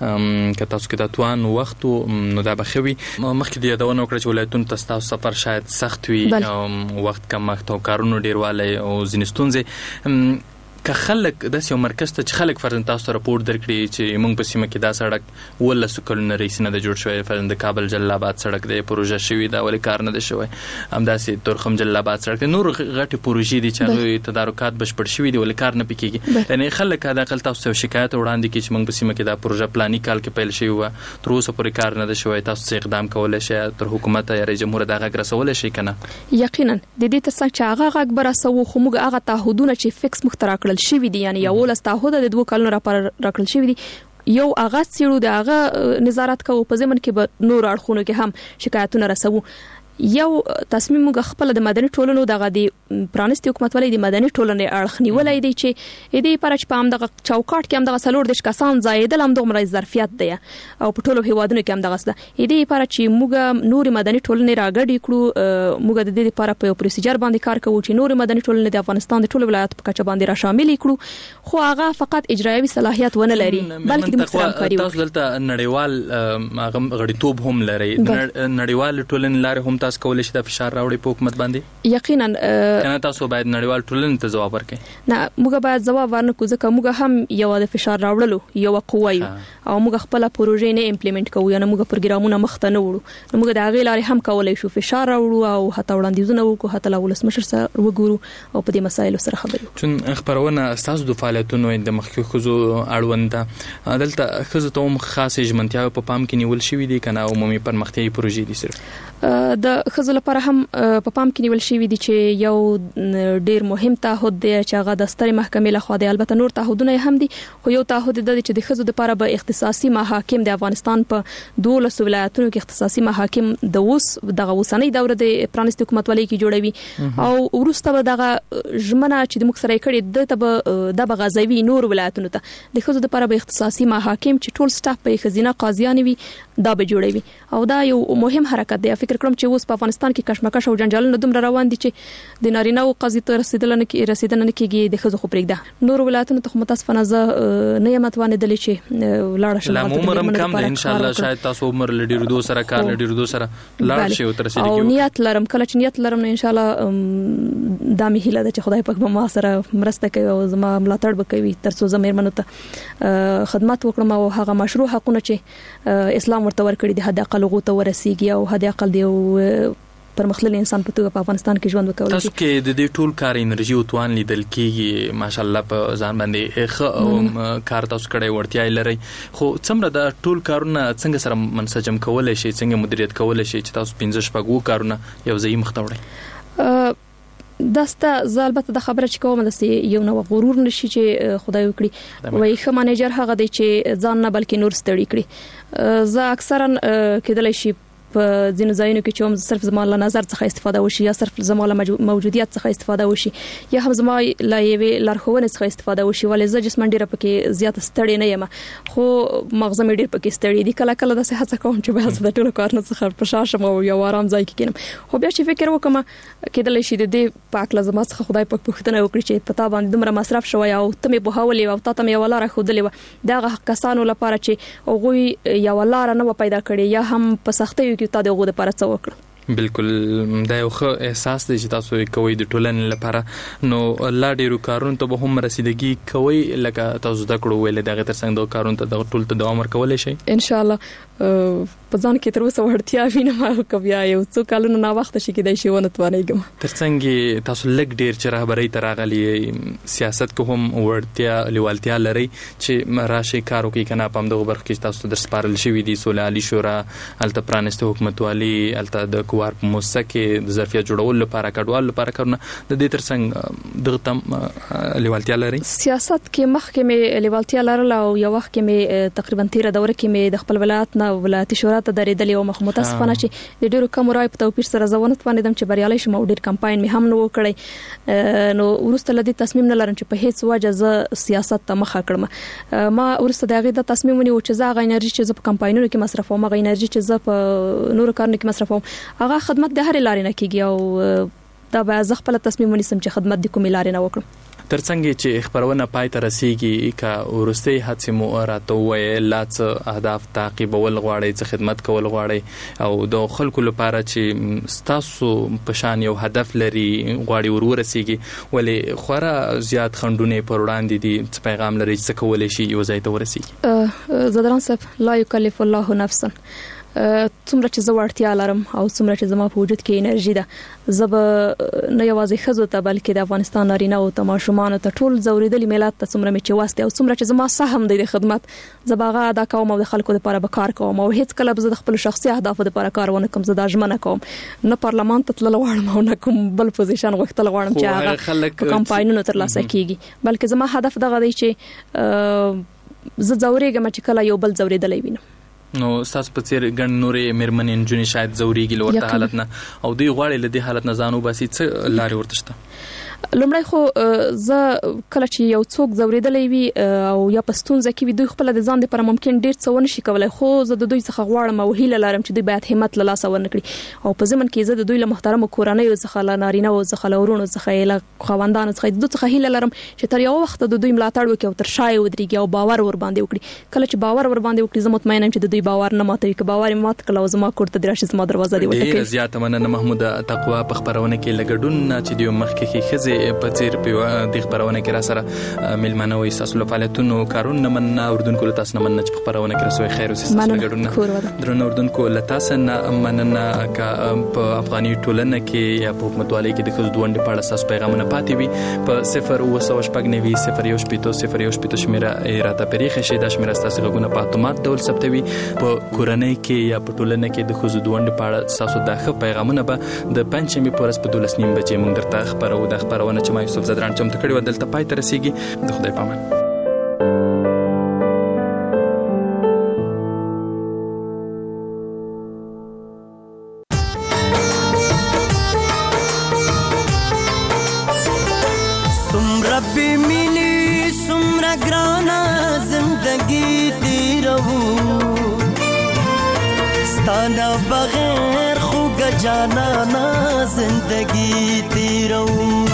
که تاسو کې د توان وخت نو دا بخوي مخکې د یادونه وکړه چې ولایتونو ته تاسو سفر شاید سخت وي وخت کم وخت او کارونو ډیروالی او ځینستونځي که خلک د یو مرکز ته چې خلک فرضاً تاسو ته راپور درکړي چې موږ په سیمه کې دا سړک ولس کلونه رئیسنه د جوړ شوی فرضاً د کابل جلال آباد سړک د پروژه شوی دا ولې کار نه دی شوی همداسې تورخم جلال آباد سړک نور غټي پروژې دي چې تدارکات بشپړ شوی دي ولې کار نه پکېږي یعنی خلک دا خپل تاسو شکایت وړاندې کوي چې موږ په سیمه کې دا پروژه پلاني کال کې پیل شوی و تر اوسه پورې کار نه دی شوی تاسو اقدام کولای شئ تر حکومت یا رئیس جمهور دغه رسول شي کنه یقینا د دې تر څنګه چې هغه اکبر سو خو موږ هغه تعهدونه چې فکس مخترع کړل شوی دي یعنی ولس تعهد د دوه کلونو را راکړل شوی دی یو هغه سیړو د هغه نظارت کوو په ځمن کې به نور اړخونو کې هم شکایتونه رسوو یو تصمیم موږ خپل د مدني ټولنو دغه د پرانستي حکومت ولې د مدني ټولنې اړخ نیولای دی چې اې دې پر چې په هم دغه چوکاټ کې هم دغه سلور د کسان زایدل هم دغه مرز ظرفیت دی او په ټولو هیوادونو کې هم دغه ست اې دې پر چې موږ نور مدني ټولنې راګړې کړو موږ د دې لپاره په پروسیجر باندې کار کوو چې نور مدني ټولنې د افغانستان د ټولو ولایت په کچه باندې را شامل کړو خو هغه فقط اجرایوي صلاحیت ونه لري بلکې د مختصر کاری تاسو دلته نړیوال هغه غړیتوب هم لري نړیوال ټولنې لاره هم تاسو کولای شئ د فشار راوړي په حکومت باندې یقینا کنه تاسو باید نړیوال ټولنې ته جواب ورکړئ نه موږ باید جواب ورنکو ځکه موږ هم یو د فشار راوړلو یو قوه یو او موږ خپل پروژې نه امپلیمنٹ کوو یعنی موږ پروګرامونه مخته نه وړو نو موږ د هغه لارې هم کولای شو فشار راوړو او حتی وړاندیزونه وکړو حتی ولسمشر سره وګورو او په دې مسایلو سره خبرې چون خبرونه تاسو د فعالیتونو د مخکې خزو اړوند دلته خزو ته هم خاصه ژمنتیا په پام کې نیول شوې دي کنه عمومي پرمختیايي پروژې دي صرف د خزو لپاره هم په پام کې نیول شوې دي چې یو ډیر مهم تعهد دی چې هغه د سترې محکمې لخوا دی البته نور تعهدونه هم دي خو یو تعهد دی چې د خزو لپاره به اختصاصي محاکم د افغانستان په دولس ولایتونو کې اختصاصي محاکم د اوس دغه وسنۍ دوره د پرانستي حکومت ولې کې جوړوي او ورسته به دغه ژمنه چې د مکسره کړي د ته د بغازوي نور ولایتونو ته د خزو لپاره به اختصاصي محاکم چې ټول سټاف په خزینه قاضیان وي دا به جوړوي او دا یو مهم حرکت دی. فکر کوم چې اوس په افغانستان کې کشمکش او جنجالونه دومره روان دي چې د نارینه او قضیې ته رسیدل نه کې رسیدل نه کېږي د خزو خو پرېږده. نور ولایتونو ته متاسفانه زه نه یم توانېدلې چې لاړه شم. لا عمر هم کم دی ان شاء الله شاید تاسو عمر لډیر دو سره کار لډیر دو سره لاړ شي او تر رسیدي او نیت لرم کله چې نیت لرم ان شاء الله دا مې هیله ده چې خدای پاک به ما سره مرسته کوي او زما ملاتړ وکوي ترڅو زه مېرمنو ته خدمت وکړم او هغه مشروع حقونه چې اسلام ورته ورکړي دي حد اقل غو ته ورسیږي او حد اقل دی پرمختللي انسان په توګه په افغانستان کې ژوند وکولای شي. تاسو کې د دې ټول کار انرژي او توان لیدل کېږي ماشاءالله په ځان باندې ښه کار تاسو کړی ورتیا لري خو څومره د ټول کارونه څنګه سره منسجم کولای شي څنګه مدیریت کولای شي چې تاسو پنځه شپږ کارونه یو ځای مخ ته وړئ؟ داسته زه البته د خبره چې کوم د یو نو غرور نشي چې خدای وکړي وای ښه منیجر هغه دی چې ځان نه بلکې نور ستړي کړي. زه اکثرا کېدلای شي په ځینو ځایونو کې چې هم صرف زما له نظر څخه استفاده وشي یا صرف زما له موجودیت څخه استفاده وشي یا هم زما له یوې لارښوونې څخه استفاده وشي ولې زه جسماً ډېره پکې زیات ستړی نه یم خو مغزه مې ډېر پکې ستړی دی. کله کله داسې هڅه کوم چې به د ټولو کارونو څخه په شا شم او یو آرام ځای کې کېنم خو بیا چې فکر وکړم کېدلی شي د دې پاک له زما څخه خدای پاک پوښتنه وکړي چې په تا باندې دومره مصرف شوی او ته مې پوهولې او تا ته مې یوه لاره ښودلې وه د هغه کسانو لپاره چې هغوی یوه لاره نه وه پیدا کړې یا هم په سختیو کې تا د هغو دپاره وکړه. بالکل دا یو ښه احساس دی چې تاسو یې کوئ د ټولنې لپاره نو لا ډېرو کارونو ته به هم رسیدګي کوئ لکه تاسو زده کړو ویلې د هغې تر څنګ دغه کارونو ته دغه ټول ته دوام ورکولی شئ ان شاء الله په ځان کې تر اوسه وړتیا وینم که بیا یو څو کلونه ناوخته شي کېدای شي ونه توانېږم. تر څنګ تاسو لږ ډېر چې رهبرۍ ته راغلي سیاست کې هم وړتیا لیوالتیا لرئ چې راشئ کار وکړئ که نه په همدغو برخو کې تاسو ته در سپارل شوي دي سوله عالي شورا هلته پرانیسته حکومتوالي هلته د کوار په موسسه کې د ظرفیت جوړولو لپاره کډوالو لپاره کارونه د دې تر څنګ دغه تم لیوالتیا لرئ؟ سیاست کې مخکې مې لیوالتیا لرله او یو وخت کې مې تقریبا تېره دوره کې مې د خپل ولایت نه ولایتي شورا ته درېدلې وم خو متاسفانه چې د ډېرو کمو رایو په توپیر سره زه ونه توانېدم چې بریالی شم او ډېر کمپاین مې هم نه و کړی نو وروسته له دې تصمیم نه لرم چې په هېڅ وجه زه سیاست ته مخه کړم. ما وروسته د هغې دا تصمیم ونیو چې زه هغه انرژي چې زه په کمپاینونو کې مصرفوم هغه انرژي چې زه په نورو کارونو کې مصرفوم هغه خدمت د هرې لارې نه کېږي او دا به زه خپله تصمیم ونیسم چې خدمت د کومې لارې نه وکړم. ترڅنګ چې خبرونه پای ته رسیږي که ورستۍ هڅې مو راته ووایې لا څه اهداف تعقیبول غواړئ څه خدمت کول غواړئ او د خلکو لپاره چې ستاسو په شان یو هدف لري غواړي ور ورسیږي ولې خورا زیات خنډونه پر وړاندې دي څه پیغام لري چې څه کولی شي یو ځای ته ورسیږي؟ زدران صاحب لا یکلف الله نفسا څومره چې زه وړتیا لرم او څومره چې زما په وجود کې انرژي ده زه به نه یوازې ښځو ته بلکې د افغانستان نارینه‌و ته ماشومانو ته ټول ځورېدلي ملت ته څومره مې چې وس دی او څومره چې زما سهم دی د خدمت زه به هغه ادا کوم او د خلکو دپاره به کار کوم او هېڅ کله به زه د خپلو شخصي اهدافو دپاره کار ونه کوم. زه دا ژمنه کوم نه پارلمان ته تلل غواړم او نه کوم بل پوزیشن غوښتل غواړم چې هغه په کمپاینونو ترلاسه کېږي بلکې زما هدف دغه دی چې زه ځورېږم چې کله یو بل ځورېدلی وینم. نو ستاسو په څیر ګڼ نورې مېرمنې نجونې شاید ځورېږي له ورته حالت نه او دوی غواړي له دې حالت نه ځان وباسي څه لارې ورته شته؟ لومړی خو زه کله چې یو څوک ځورېدلی وي او یا په ستونزه کې وي دوی خپله د ځان دپاره ممکن ډېر څه ونه شي کولی خو زه د دوی څخه غواړم او هیله لرم چې دوی باید همت له لاسه ونه کړي او په ضمن کې زه د دوی له محترمو کورنیو څخه له نارینه‌و څخه له ورونو څخه له خاوندانو څخه د دوی څخه هیله لرم چې تر یو وخته د دوی ملاتړ وکړي او تر شا یې ودرېږي او باور ورباندې وکړي. کله چې باور ورباندې وکړي زه مطمئنه یم چې د دوی باور نه ماتوي که باور یې مات کړل او زما کور ته دې راشي زما دروازه دې وټکوي. ډېره زیاته مننه محموده تقوا په خپرونه کې له ګډون چې د مخکښې ښځې په څېر په د خبرونه کې را سره ملمنه وي تاسو له فعالیتونو کارونه مننه اردوونکو له تاسو نه مننه چې په خبرونه کې رسوي خیر اوسې تاسو ګډون درنه اردوونکو له تاسو نه مننه که په افغاني ټولنه کې یا په حکومتوالۍ کې د ښځو د ونډې په اړه ستاسو پیغامونه پاتې وي په صفر اوه سوه شپږ نوي صفر یو شپېته صفر یو شپېته شمېره یې راته پرېښی شئ دا شمېره ستاسو غږونه په اتومات ډول ثبتوي په کورنۍ کې یا په ټولنه کې د ښځو د ونډې په اړه ستاسو دا ښه پیغامونه به د پنجشنبې په ورځ په دولس نیم بجې موږ درته خپروو دا خپرونه چې ما یوسف زدران چمتو کړې وه دلته پای ته رسیږي د خدای په امان. سمره بی مینی سمره گرانا زندگی تیرو ستانا بغیر خوگا جانانا زندگی تیرو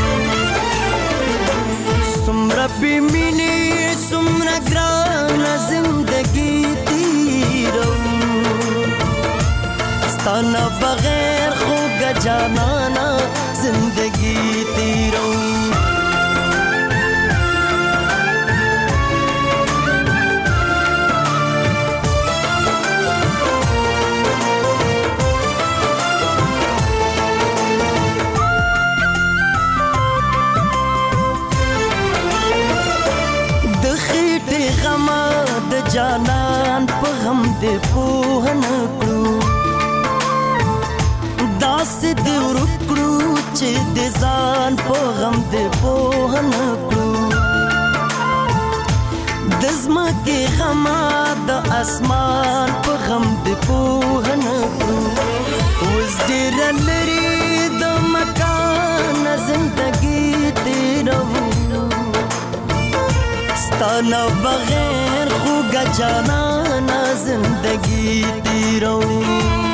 سمرا پی مینی سمرا گرانا زندگی تیرو ستانا بغیر خوگا جانانا زندگی تیرو جانان په غم دې پوه نه کړو داسې دې ورکړو چې دې ځان په غم دې پوه نه کړو د ځمکې غمه د اسمان په غم دې پوه نه کړو اوس ډېره لرې د مکان زندګي تېروو ستانه بغیر خوگا جانانا زندگی تیرو